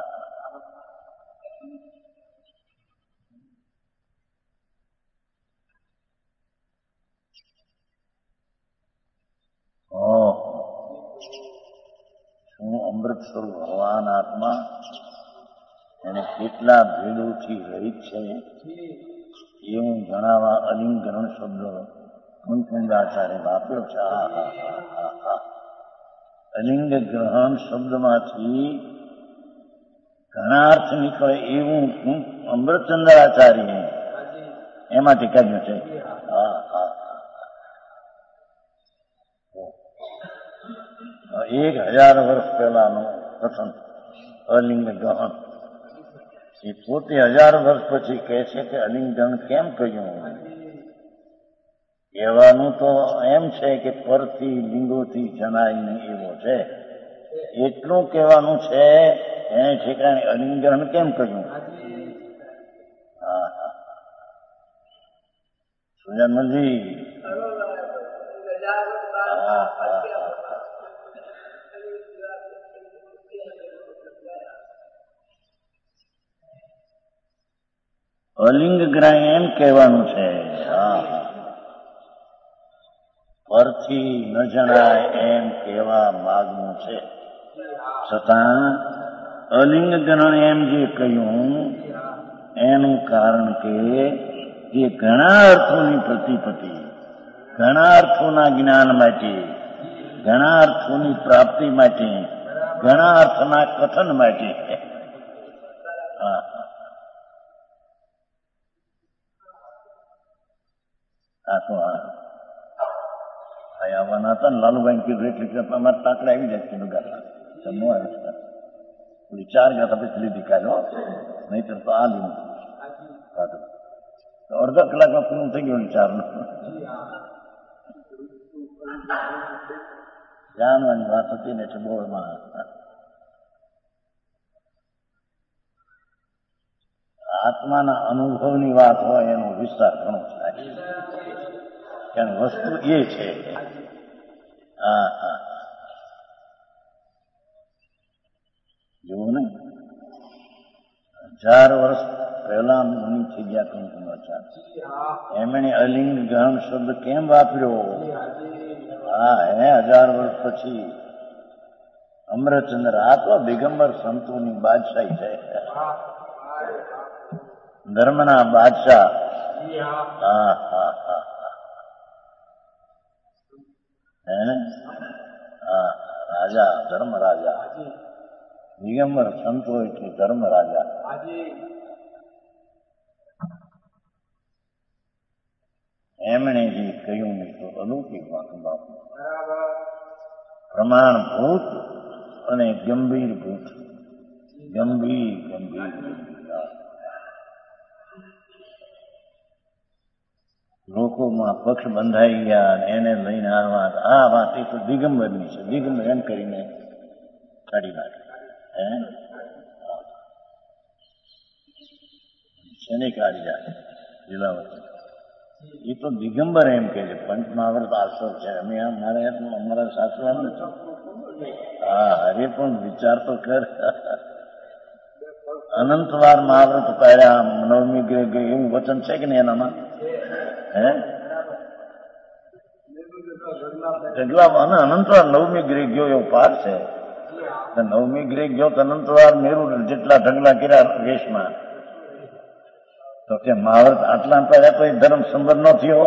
શું અમૃત સ્વરૂપ ભગવાન આત્મા એને કેટલા ભેદોથી રહિત છે એવું જણાવવા અલિંગ ગ્રહણ શબ્દ મુનકુંદાચાર્ય વાપર્યો છે. અલિંગ ગ્રહણ શબ્દમાંથી ઘણા અર્થ નીકળે એવું અમૃતચંદ્રાચાર્ય એમાંથી કાઢ્યું છે. હા હા એક હજાર વર્ષ પહેલાનું કથન અલિંગ ગ્રહણ. એ પોતે હજાર વર્ષ પછી કહે છે કે અલિંગ ગ્રહણ કેમ કહ્યું? કહેવાનું તો એમ છે કે પરથી લિંગોથી જણાય નહીં એવો છે, એટલું કહેવાનું છે. એને ઠેકાણે અલિંગ ગ્રહણ કેમ કહ્યું? હા હા સુજાનમલજી હા હા અલિંગ ગ્રહણ એમ કહેવાનું છે. હા પરથી ન જણાય એમ કહેવા માગવું છે, છતાં અલિંગ ગ્રહણ એમ જે કહ્યું એનું કારણ કે એ ઘણા અર્થોની પ્રતિપત્તિ, ઘણા અર્થોના જ્ઞાન માટે, ઘણા અર્થોની પ્રાપ્તિ માટે, ઘણા અર્થના કથન માટે. હા આ તો આવવાના હતા ને લાલુભાઈ કીધું એટલે અમારે તાકડા આવી જાય કીધું ગાતા ન આવે થોડી ચાર ગાતા પછી લીધી કાઢો, નહીતર તો આ લીધું. અડધા કલાકમાં પૂરું થઈ ગયું ચારનું. જાણવાની વાત હતી ને એટલે બોર્ડમાં આત્માના અનુભવની વાત હોય એનો વિસ્તાર ઘણો થાય. કારણ વસ્તુ એ છે. હા હા જોવું ને હજાર વર્ષ પહેલા મુનિ થઈ ગયા કંકુમાચાર્ય, એમણે અલિંગ ગહન શબ્દ કેમ વાપર્યો? હા હે હજાર વર્ષ પછી અમરચંદ્ર આ તો દિગંબર સંતોની બાદશાહી છે, ધર્મના બાદશાહ. હા હા હા હે હા રાજા, ધર્મ રાજા. દિગંબર સંતો એટલે ધર્મ રાજા. એમણે જે કહ્યું નહીં તો અલૌકિક બાપુ બાપુ પ્રમાણભૂત અને ગંભીર ભૂત. ગંભીર ગંભીર લોકોમાં પક્ષ બંધાઈ ગયા એને લઈને આ વાત આ વાત એ તો દિગંબરની છે. દિગંબર એમ કરીને કાઢી નાખે. હે શેને કાઢી જાય લીલાવતી? એ તો દિગંબર એમ કે છે પંચમહાવૃત આશ્રમ છે. અમે મારે અમારા સાસુ એમ નથી. હા હરે પણ વિચાર તો કર. અનંતવાર મહાવ્રત પાડ્યા, નવમી ગ્રહ ગઈ એવું વચન છે કે નહીં એનામાં? હે ઢગલા અનંતવાર નવમી ગ્રહ ગયો એવો પાર છે. નવમી ગ્રહ ગયો તો અનંતવાર મેરુ જેટલા ઢગલા કર્યા વેશમાં, તો કે મહાવ્રત આટલા પડ્યા તો એ ધર્મ સંબર ન થયો.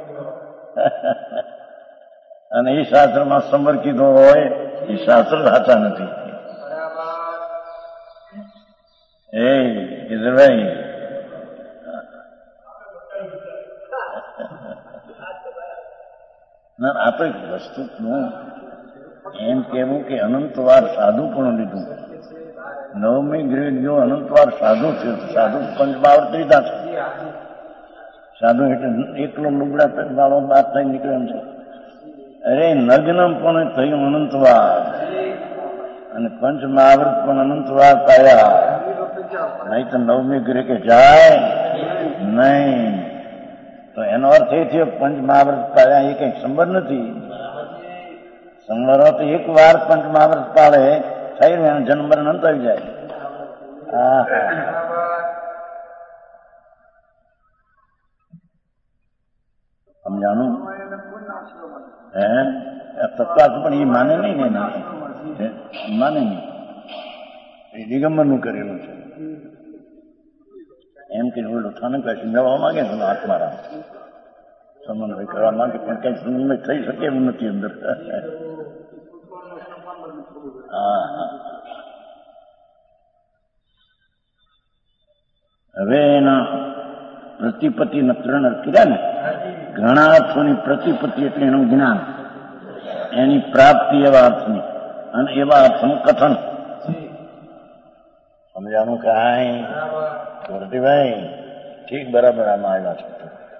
અને એ શાસ્ત્રમાં સંબર કીધો હોય એ શાસ્ત્ર સાચા નથી. એ ઇઝરાઈલ ના આપણે વસ્તુનું એમ કહેવું કે અનંતવાર સાધુ પણ લીધું. નવમી ગ્રેડ જો અનંતવાર સાધુ થયું, સાધુ પંચમહાવૃત લીધા છે. સાધુ એટલે એકલો લુગડા વાળો બાદ થઈ નીકળે એમ છે. અરે નગ્ન પણ થયું અનંતવાર અને પંચમહાવૃત પણ અનંતવાર પાયા. નહીં તો નવમી ગ્રહ કે જાય નહીં. તો એનો અર્થ એ થયો પંચમહાવૃત પાડ્યા એ કઈ સંબર નથી. સંબરો તો એક વાર પંચમહાવૃત પાડે થઈ ને એનો જન્મ અનંત આવી જાય. હા સમજાણું? હે તત્વાસ પણ એ માને નહીં ને, માને નહીં. એ દિગંબર નું કરેલું છે એમ કે થાને કઈ સમજાવવા માંગે છે આત્મારામ, સમન્વય કરવા માંગે પણ કઈ સમન્વય થઈ શકે એવું નથી અંદર. હા હા હવે એના પ્રતિપત્તિ ત્રણ કર્યા ને, ઘણા અર્થોની પ્રતિપત્તિ એટલે એનું જ્ઞાન, એની પ્રાપ્તિ એવા અર્થની અને એવા અર્થનું કથન. સમજાનું કાંઈ ભાઈ ઠીક બરાબર આમાં આવ્યા છે.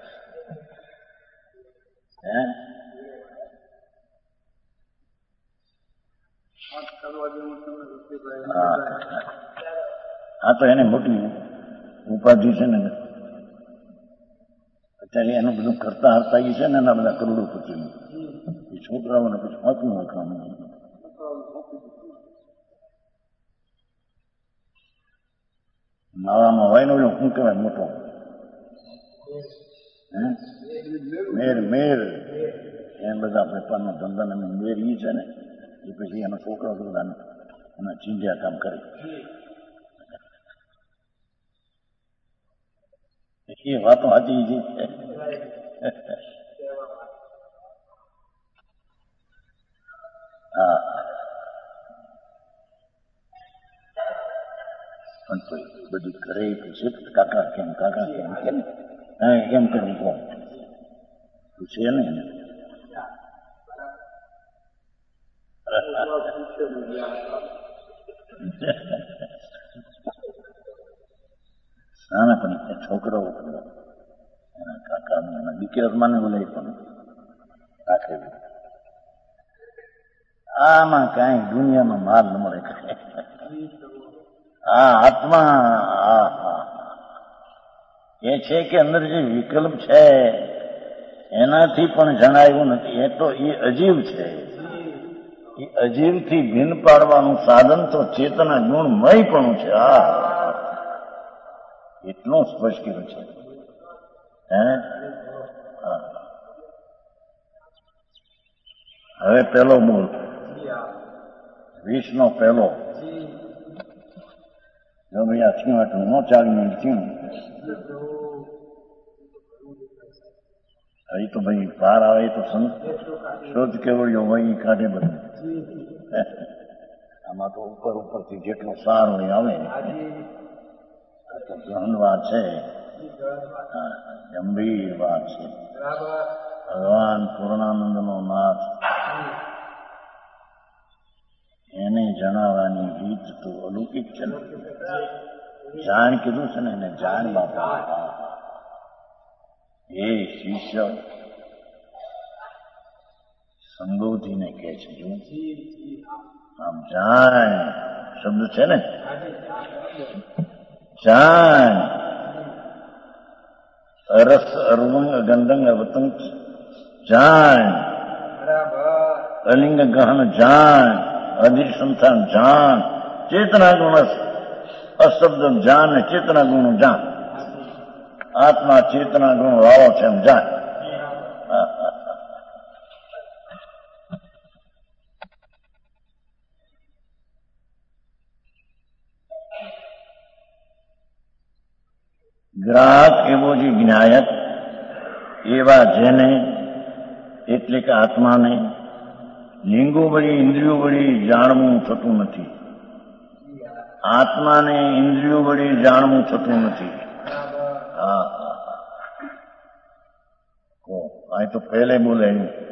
હે હા તો એને મોટી ઉપાધિ છે ને અત્યારે એનું બધું કરતા હરતા છે ને એના બધા કરોડોપતિ એ છોકરાઓને પછી વાંચવું વાંચવાનું. માવામાં હોય ને શું કહેવાય મોટો મેર મેર એમ બધા વેપારના ધંધા મેર ઈ છે ને એ પછી એના છોકરાઓ બધા એના ચીંજ્યા કામ કરે. એ વાતો સાચી છે. હા પણ તો બધું કરે પૂછે કાકા કેમ કાકા કેમ કેમ હા કેમ કરવું કોણ પૂછે ને. નાનપણી છોકરો ઉઠ્યો એના કાકા એના દીકરા મને બોલાવી પણ રાખે આમાં કઈ દુનિયામાં માલ ન મળે. આ આત્મા એ છે કે અંદર જે વિકલ્પ છે એનાથી પણ જણાયું નથી. એ તો એ અજીવ છે. એ અજીવથી ભિન્ન પાડવાનું સાધન તો ચેતના ગુણમય પણ છે. આ એટલું સ્પષ્ટ કર્યું છે. હે હવે પેલો બોલ વીસ નો પેલો જો ભાઈ આ થયું આટલું નો ચાલી મિનિટ થયું એ તો ભાઈ પાર આવે તો શોધ કેવડ્યો હોય એ કાઢે બધું. આમાં તો ઉપર ઉપરથી જેટલો સાર હોય આવે. આ તો ગહન વાત છે, ગંભીર વાત છે. ભગવાન પૂર્ણાનંદ નો નાથ એને જણાવવાની રીત તો અલૌકિક છે ને. જાણ કીધું છે ને એને જાણ બાપા. એ શિષ્ય સંબોધીને કહે છે જો આમ જાણ શબ્દ છે ને. જાણ અરસ અરુંગ ગંધંગ અવતંગ જાણ અલિંગ ગહન જાણ અધિસંથાન જાણ ચેતના ગુણ અશબ્દ જાણ ને ચેતના ગુણ જાણ. આત્મા ચેતના ગુણ વાળો છે એમ જાણ. ગ્રાહક એવો જે જ્ઞાયક એવા જેને એટલે કે આત્માને લિંગો વળી ઇન્દ્રિયો વળી જાણવું થતું નથી. આત્માને ઇન્દ્રિયો વળી જાણવું થતું નથી. હા આ તો પહેલે બોલે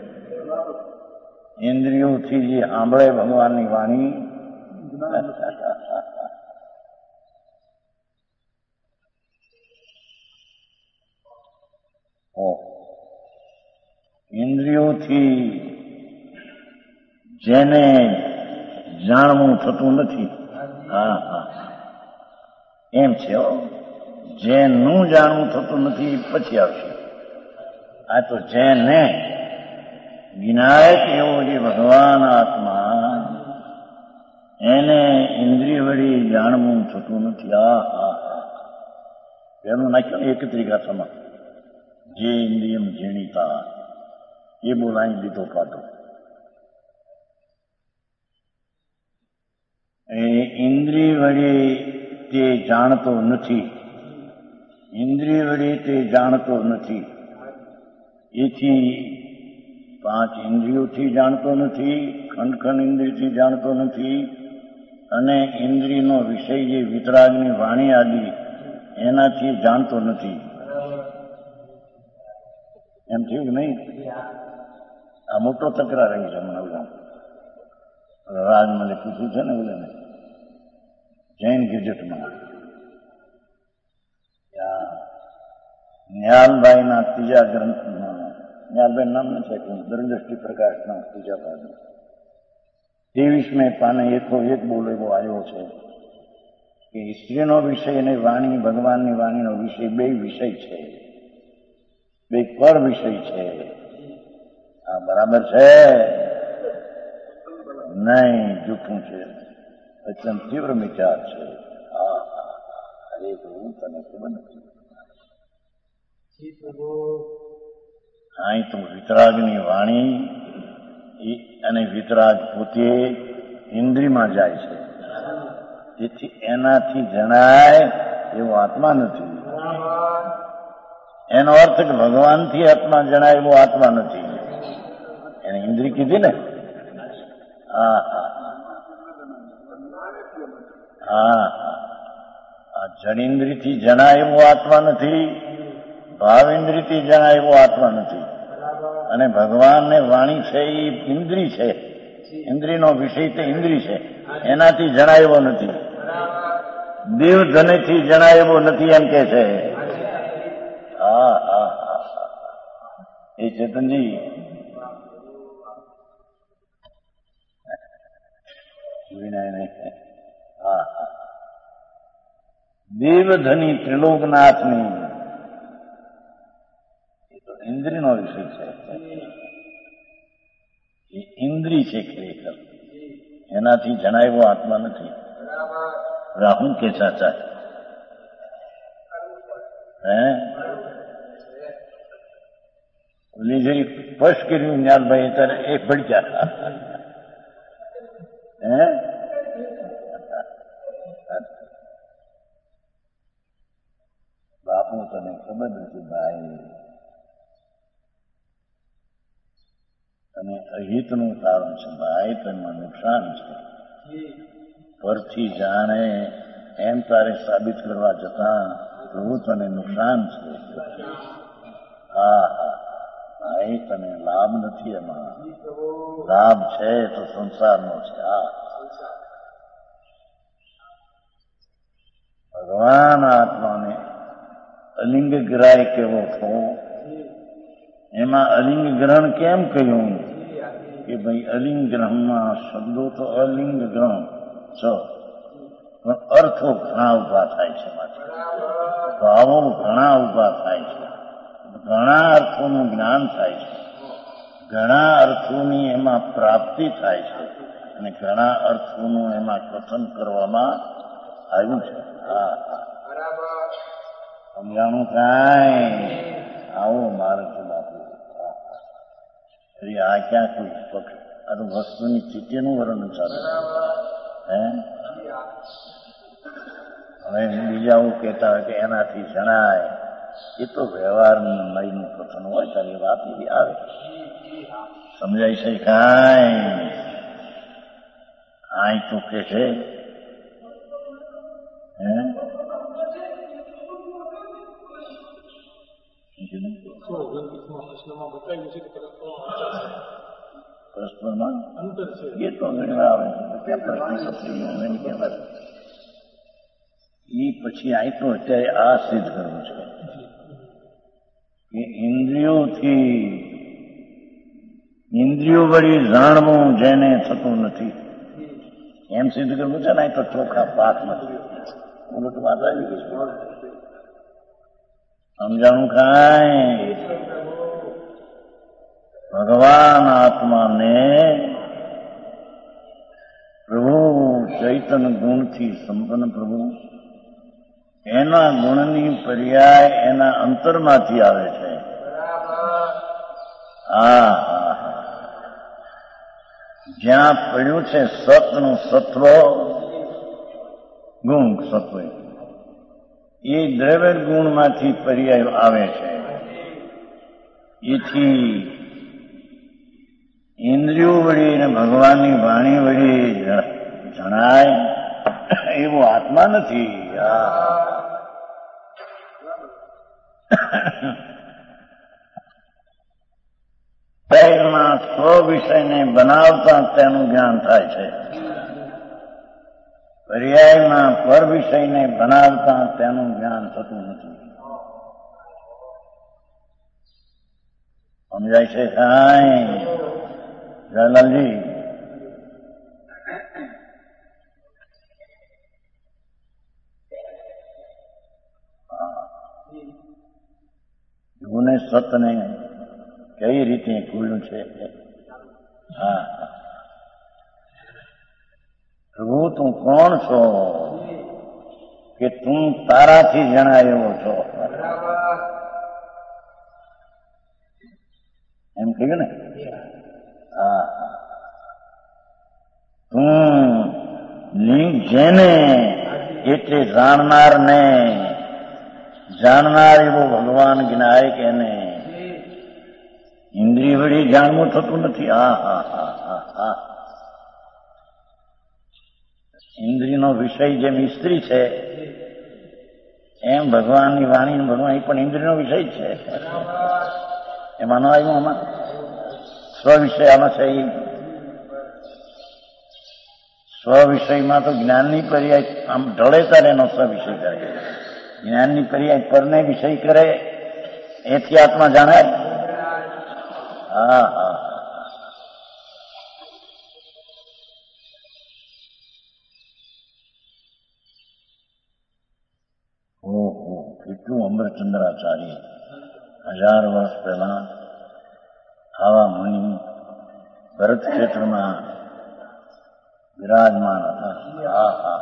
ઇન્દ્રિયોથી જે સાંભળે ભગવાનની વાણી ઇન્દ્રિયોથી જેને જાણવું થતું નથી. હા હા એમ છે. જેનું જાણવું થતું નથી પછી આવશે. આ તો જેને વિનાયક એવો જે ભગવાન આત્મા એને ઇન્દ્રિય વળી જાણવું થતું નથી. આ હા હા એનું નાખ્યું એક ત્રિકાસમાં જે ઇન્દ્રિયમ ઝીણીતા એ બોલાવી દીધો પાટો. એ ઇન્દ્રિય વળી તે જાણતો નથી. ઇન્દ્રિય વળી તે જાણતો નથી. એથી પાંચ ઇન્દ્રિયોથી જાણતો નથી, ખંડ ખંડ ઇન્દ્રિયથી જાણતો નથી, અને ઇન્દ્રિયનો વિષય જે વિતરાગની વાણી આદિ એનાથી જાણતો નથી. એમ થયું કે નહીં? આ મોટો તકરાર રહી છે હમણાં. રાજ મને પૂછ્યું છે ને બોલે જૈન ગેજેટમાં ન્યાલભાઈના ત્રીજા ગ્રંથમાં, ન્યાલભાઈ નામ નથી દરદ્રષ્ટિ પ્રકાશના ત્રીજા ભાગમાં ત્રેવીસમે પાને એકો એક બોલ એવો આવ્યો છે કે સ્ત્રીનો વિષય અને વાણી ભગવાનની વાણીનો વિષય બે વિષય છે, બે પર વિષય છે. આ બરાબર છે નહીં? જૂઠું છે. અત્યંત તીવ્ર વિચાર છે. હા અરે હું તને ખબર નથી. અહીં તો વિતરાગની વાણી અને વિતરાગ પોતે ઇન્દ્રિયમાં જાય છે. તેથી એનાથી જણાય એવો આત્મા નથી. એનો અર્થ કે ભગવાનથી આત્મા જણાય એવો આત્મા નથી. એને ઇન્દ્રિય કીધી ને. હા હા હા આ જડેન્દ્રિયથી જણાય એવો આત્મા નથી, ભાવ ઇન્દ્રિયથી જણાય એવો આત્મા નથી. અને ભગવાનને વાણી છે એ ઇન્દ્રિય છે, ઇન્દ્રિયનો વિષય તે ઇન્દ્રિય છે, એનાથી જણાય એવો નથી. દેવ ધનેથી જણાય એવો નથી એમ કે છે. હા હા હા એ ચેતનજી વિનય નહીં. હા હા દેવધની ત્રિલોકનાથની એ તો ઇન્દ્રિયનો વિષય છે. એ ઇન્દ્રિય છે ખરેખર, એનાથી જણાયો આત્મા નથી. રાહુ કે સાચા હે ઓલી જે સ્પષ્ટ કર્યું જ્ઞાનભાઈ ત્યારે એ ભડક્યા હે બાપુ તને ખબર નથી ભાઈ, અને અહિતનું કારણ છે ભાઈ, તેમાં નુકસાન છે. પરથી જાણે એમ તારે સાબિત કરવા જતા પ્રભુ તને નુકસાન છે. હા હા ભાઈ તને લાભ નથી, એમાં લાભ છે તો સંસારનો છે. હા ભગવાન આત્માને અલિંગ ગ્રાહ્ય કેવો થવો, એમાં અલિંગ ગ્રહણ કેમ કહ્યું કે ભાઈ અલિંગ ગ્રહણમાં શબ્દો તો અલિંગ ગ્રહણ છ, પણ અર્થો ઘણા ઉભા થાય છે, ભાવો ઘણા ઉભા થાય છે, ઘણા અર્થોનું જ્ઞાન થાય છે, ઘણા અર્થોની એમાં પ્રાપ્તિ થાય છે, અને ઘણા અર્થોનું એમાં કથન કરવામાં આવ્યું છે. હા હા સમજાણું કાંઈ આવો મારે છે બાપુ. આ ક્યાં કોઈ પક્ષ, આ તો વસ્તુની સ્થિતિનું વર્ણન ચાલે હે. હવે બીજા એવું કહેતા હોય કે એનાથી જણાય, એ તો વ્યવહારની મયનું કથન હોય ત્યારે વાત એવી આવે. સમજાય છે કાંઈ? આય તો કે છે હે પ્રશ્નમાં એ તો ઘણી વાર આવે છે, એ પછી આ તો અત્યારે આ સિદ્ધ કરવું છે કે ઇન્દ્રિયોથી ઇન્દ્રિયો વળી જાણવું જેને થતું નથી, એમ સિદ્ધ કરવું છે ને. તો ચોખ્ખા પાક નથી, ઉલટ વાત આવી ગઈ છે. સમજાણું કાંઈ? ભગવાન આત્માને પ્રભુ ચૈતન્ય ગુણથી સંપન્ન પ્રભુ, એના ગુણની પર્યાય એના અંતરમાંથી આવે છે. હા હા હા જ્યાં પડ્યું છે સતનું સત્વ ગુણ, સત્વ એ દ્રવ્ય ગુણમાંથી પર્યાય આવે છે. એથી ઇન્દ્રિયો વળી અને ભગવાનની વાણી વળી જણાય એવો આત્મા નથી. પહેલમાં સ્વ વિષયને બનાવતા તેનું જ્ઞાન થાય છે, પર્યાયમાં પર વિષયને બનાવતા તેનું જ્ઞાન થતું નથી. સમજાય છે કાંઈ જયલાલજી? ગુને સતને કઈ રીતે ખુલ્યું છે? હા પ્રભુ તું કોણ છો કે તું તારાથી જણાયો છો, એમ કહ્યું ને. હા તું લિંગ જેને એટલે જાણનારને, જાણનાર એવો ભગવાન જ્ઞાયક એને ઇન્દ્રિય વળી જાણવું થતું નથી. હા હા હા હા હા ઇન્દ્રિયનો વિષય જેમ સ્ત્રી છે એમ ભગવાનની વાણી, ભગવાન પણ ઇન્દ્રિયનો વિષય જ છે. એમાં ન આવ્યું, આમાં સ્વ વિષય આનો છે. સ્વવિષયમાં તો જ્ઞાનની પર્યાય આમ ઢળે ત્યારે એનો સ્વવિષય કરે. જ્ઞાનની પર્યાય પરને વિષય કરે એથી આત્મા જાણાય. હા હા ઓહો, કેટલું અમરચંદ્રાચાર્ય હજાર વર્ષ પહેલા આવા મુનિ ભરત ક્ષેત્રમાં વિરાજમાન હતા. હા હા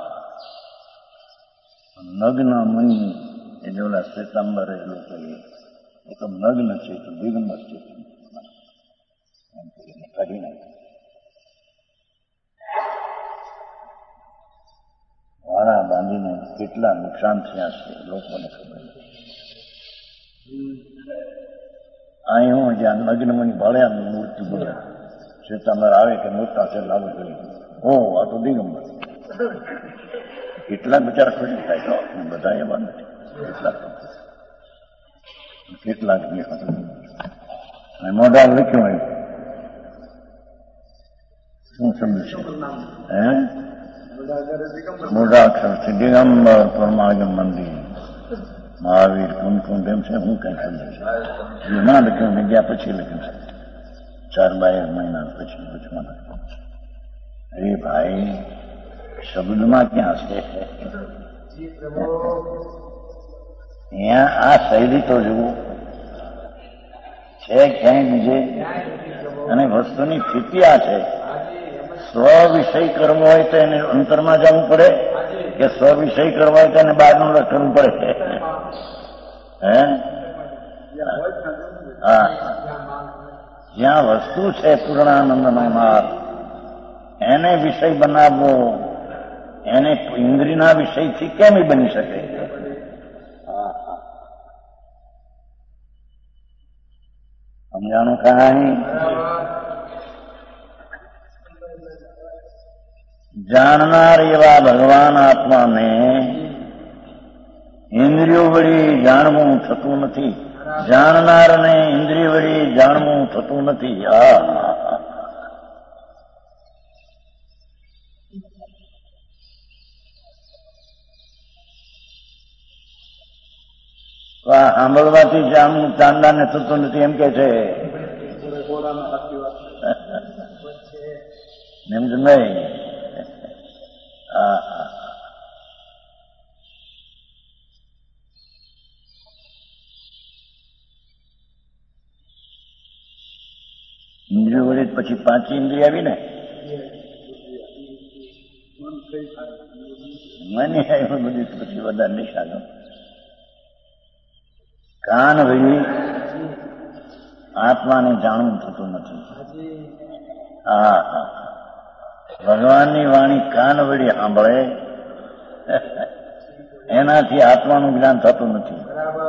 નગ્ન મુનિ એ જોલા શ્વેતાંબર એ લોકો એ તો નગ્ન છે, તો દિગંબર છે એમ કરીને કાઢી નાખ્યું. વાળા બાંધીને કેટલા નુકસાન થયા છે લોકોને ખબર. અહીં હું જ્યાં નગ્ન મુનિ ભાળ્યા મૂર્તિ બોલે શ્વેતાંબર આવે કે મોટા છે લાગુ કરી ઓ આ તો દિગંબર. કેટલાક બિચારા ખુશી થાય તો બધા એવા નથી. કેટલાક કેટલાક મોઢા લખ્યું હોય શું શબ્દ છે હે મોઢા અક્ષરથી દિગંબર પરમાગમ મંદિર મહાવીર કુંડ કુંડ એમ છે. હું કઈ સમજે છે ના લખ્યું મેં ગયા પછી લખ્યું છે ચાર બાર મહિના પછી પૂછવા લખ્યું. અરે ભાઈ શબ્દમાં ક્યાં છે અહીંયા આ શૈલી તો જુઓ છે ક્યાંય બીજે. અને વસ્તુની સ્થિતિ આ છે સ્વ વિષય કરવો હોય તો એને અંતરમાં જવું પડે કે સ્વ વિષય કરવો હોય તો એને બહારનું લખવું પડે. હે હા જ્યાં વસ્તુ છે પૂર્ણાનંદનો માર્ગ એને વિષય બનાવવો એને ઇન્દ્રિયના વિષયથી કેમ બની શકે. સમજાણું કાંઈ. જાણનાર એવા ભગવાન આત્માને ઇન્દ્રિયો વળી જાણવું થતું નથી. જાણનારને ઇન્દ્રિય વળી જાણવું થતું નથી. આ સાંભળવાથી જાણવું ચાંદાને થતું નથી એમ કે છે એમ તો નહીં. હા હા ઇન્દ્રિયો વડે પછી પાંચ ઇન્દ્રિય આવી ને મને આવ્યું બધી પછી વધારે નિશાનો. કાન વળી આત્માને જાણવું થતું નથી. હા હા ભગવાનની વાણી કાન વળી સાંભળે એનાથી આત્માનું જ્ઞાન થતું નથી.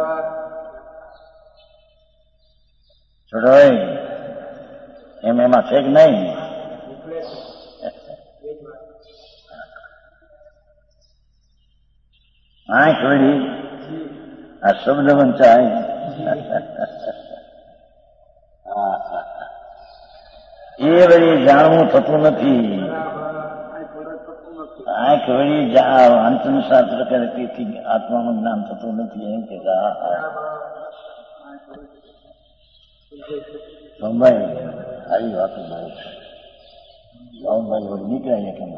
છોડોય એમ એમાં છે કે નહીં. આંખ વળી આ શબ્દ વંચાય એ વળી જાણવું થતું નથી. આંખ વળી અંતન શાસ્ત્ર કરે તેથી આત્માનું જ્ઞાન થતું નથી. એમ કે સોમભાઈ આવી વાતો બહુ છે. સોમભાઈ વળી નીકળ્યા કે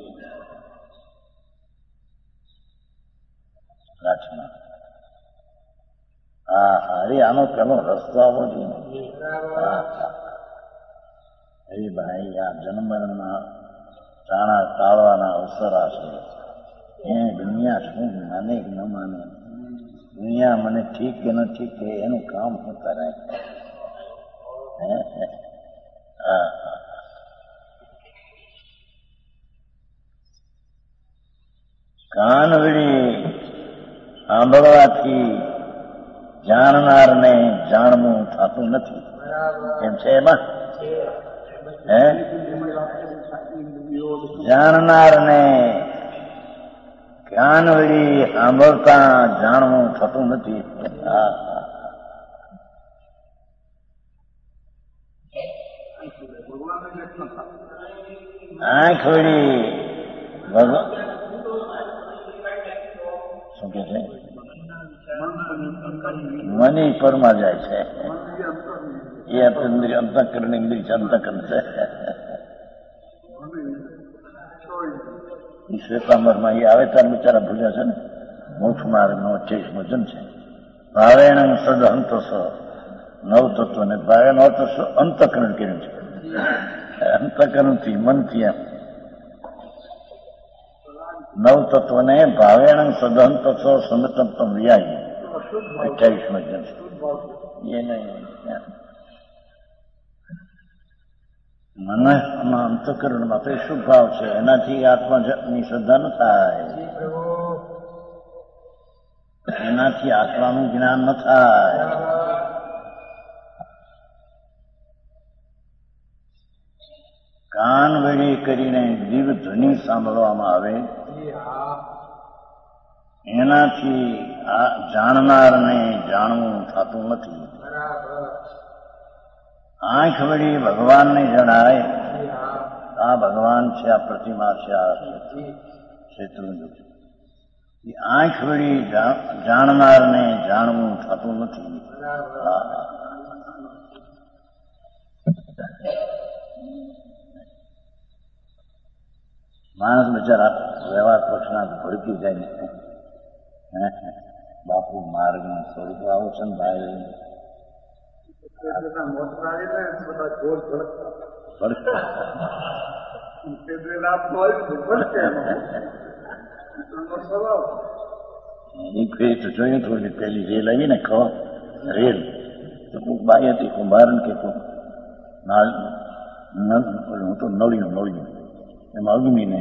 રાજમાં હા અરે આનો પેલો રસ્તો આવવો જોઈએ. અરે ભાઈ આ જન્મના ચાણા ટાળવાના અવસરા છે. એ દુનિયા શું માને કે ન માને, દુનિયા મને ઠીક કે ન ઠીક કે એનું કામ હું કરાય. કાન વળી સાંભળવાથી જાણનારને જાણવું થતું નથી. એમ છે એમાં હે જાણનારને કાન વળી સાંભળતા જાણવું થતું નથી. આંખ વળી શું કે છે? મની પરમાં જાય છે એ અંતઃકરણ ઇન્દ્રિય અંતઃકરણ છે. એ શ્વેતાંબરમાં એ આવે ત્યારે બિચારા ભૂલ્યા છે ને. મોક્ષ માર્ગ નો અઠ્યાવીસમો જન છે. ભાવેણ સદ અંતસ નવ તત્વ ને ભાવેણ અર્થ અંતઃકરણ કર્યું છે. અંતઃકરણથી મનથી એમ નવ તત્વને ભાવેણ સદંતસ સમિતમ વ્યાય અઠ્યાવીસમો જન છે. એ નહીં મને અંતઃકરણમાં તો શું ભાવ છે એનાથી આત્માની શ્રદ્ધા ન થાય, એનાથી આત્માનું જ્ઞાન ન થાય. કાન વેડી કરીને દિવ્ય ધ્વનિ સાંભળવામાં આવે એનાથી આ જાણનારને જાણવું થતું નથી. આંખ વળી ભગવાનને જણાય આ ભગવાન છે, આ પ્રતિમા છે, આ શેત્રુંજય. આંખ વળી જાણનારને જાણવું થતું નથી. માણસ બિચારા વ્યવહાર પક્ષના ભડકી જાય ને બાપુ માર્ગનું સ્વરૂપ આવું છે ને ભાઈ. એક ફેર તો જોયું થોડી પેલી રેલ આવી ને ખો રેલ તો કોઈ બાઈ હતી કુંભારણ કે હું તો નળિયું નળિયું એમાં અગ્નિને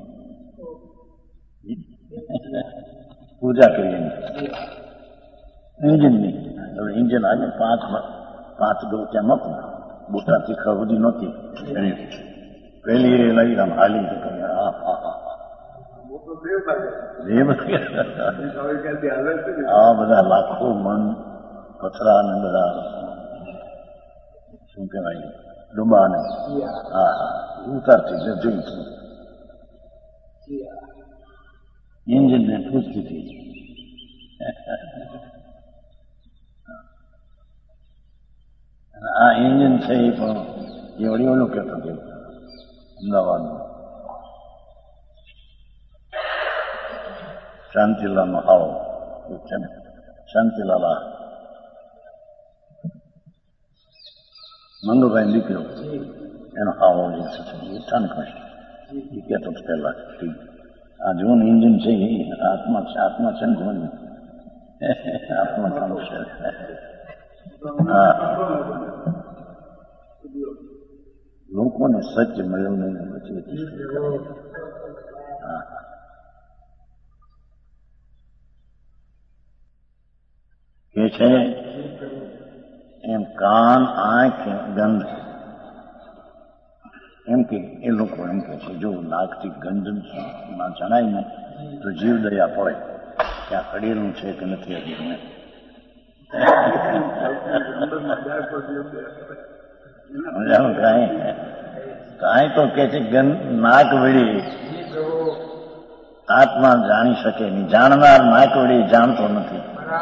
પૂજા કરી ઇન્જિનની. હવે ઇન્જિન આજે પાંચ પાંચ ગોત્યા નહોતું, બોટાથી ખબરી નહોતી. પહેલી રેલ આવી આમ હાલી તો આ બધા લાખો મન પથરા ને બધા શું કહેવાય ડુબા ને હા હા ઉતારતી જોયું હતું. ઇન્જિન ને પૂછતી હતી આ ઇન્જિન છે એ પણ એ વળી ઓલું કહેતો હતો અમદાવાદનું શાંતિલાલનો હાવો છે ને શાંતિલાલા મંગુભાઈ દીકરો એનો હાવો જે છે એ ઠાનકૃષ્ણ એ કહેતો પહેલા આ જૂન ઇન્જિન છે એ આત્મા છે આત્મા છે ને જૂન આત્મા કામ છે. હા લોકોને સત્ય મળ્યું નહીં પછી હા કે છે એમ કાન આંખ ગંધ એમ કે એ લોકો એમ કે છે જો નાકથી ગંધ ના જણાય ને તો જીવ દયા પડે કે આ કડેલું છે કે નથી હજી કાંઈ કાંઈ તો કે છે ગંધ નાક વળી આત્મા જાણી શકે નહીં, જાણનાર નાક વળી જાણતો નથી.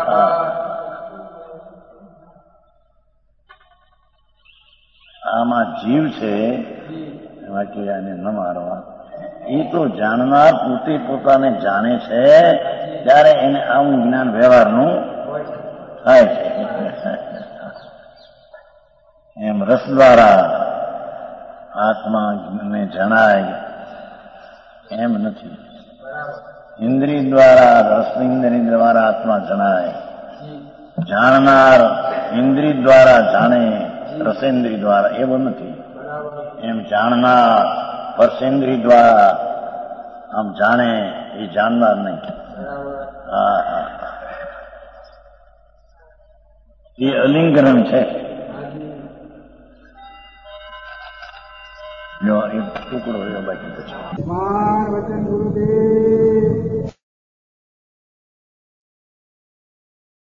આમાં જીવ છે એમાં કે આને ન મારવા એ તો જાણનાર પોતે પોતાને જાણે છે ત્યારે એને આવું જ્ઞાન વ્યવહારનું થાય છે. એમ રસ દ્વારા આત્માને જણાય એમ નથી. ઇન્દ્રિય દ્વારા રસ ઇન્દ્રિય દ્વારા આત્મા જણાય, જાણનાર ઇન્દ્રિય દ્વારા જાણે રસેન્દ્રિય દ્વારા એવું નથી. એમ જાણનાર સ્પર્શેન્દ્રિય દ્વારા આમ જાણે એ જાણનાર નહીં. હા હા એ અલિંગન છે. જો એ ટુકડો રહ્યો બાકી પછી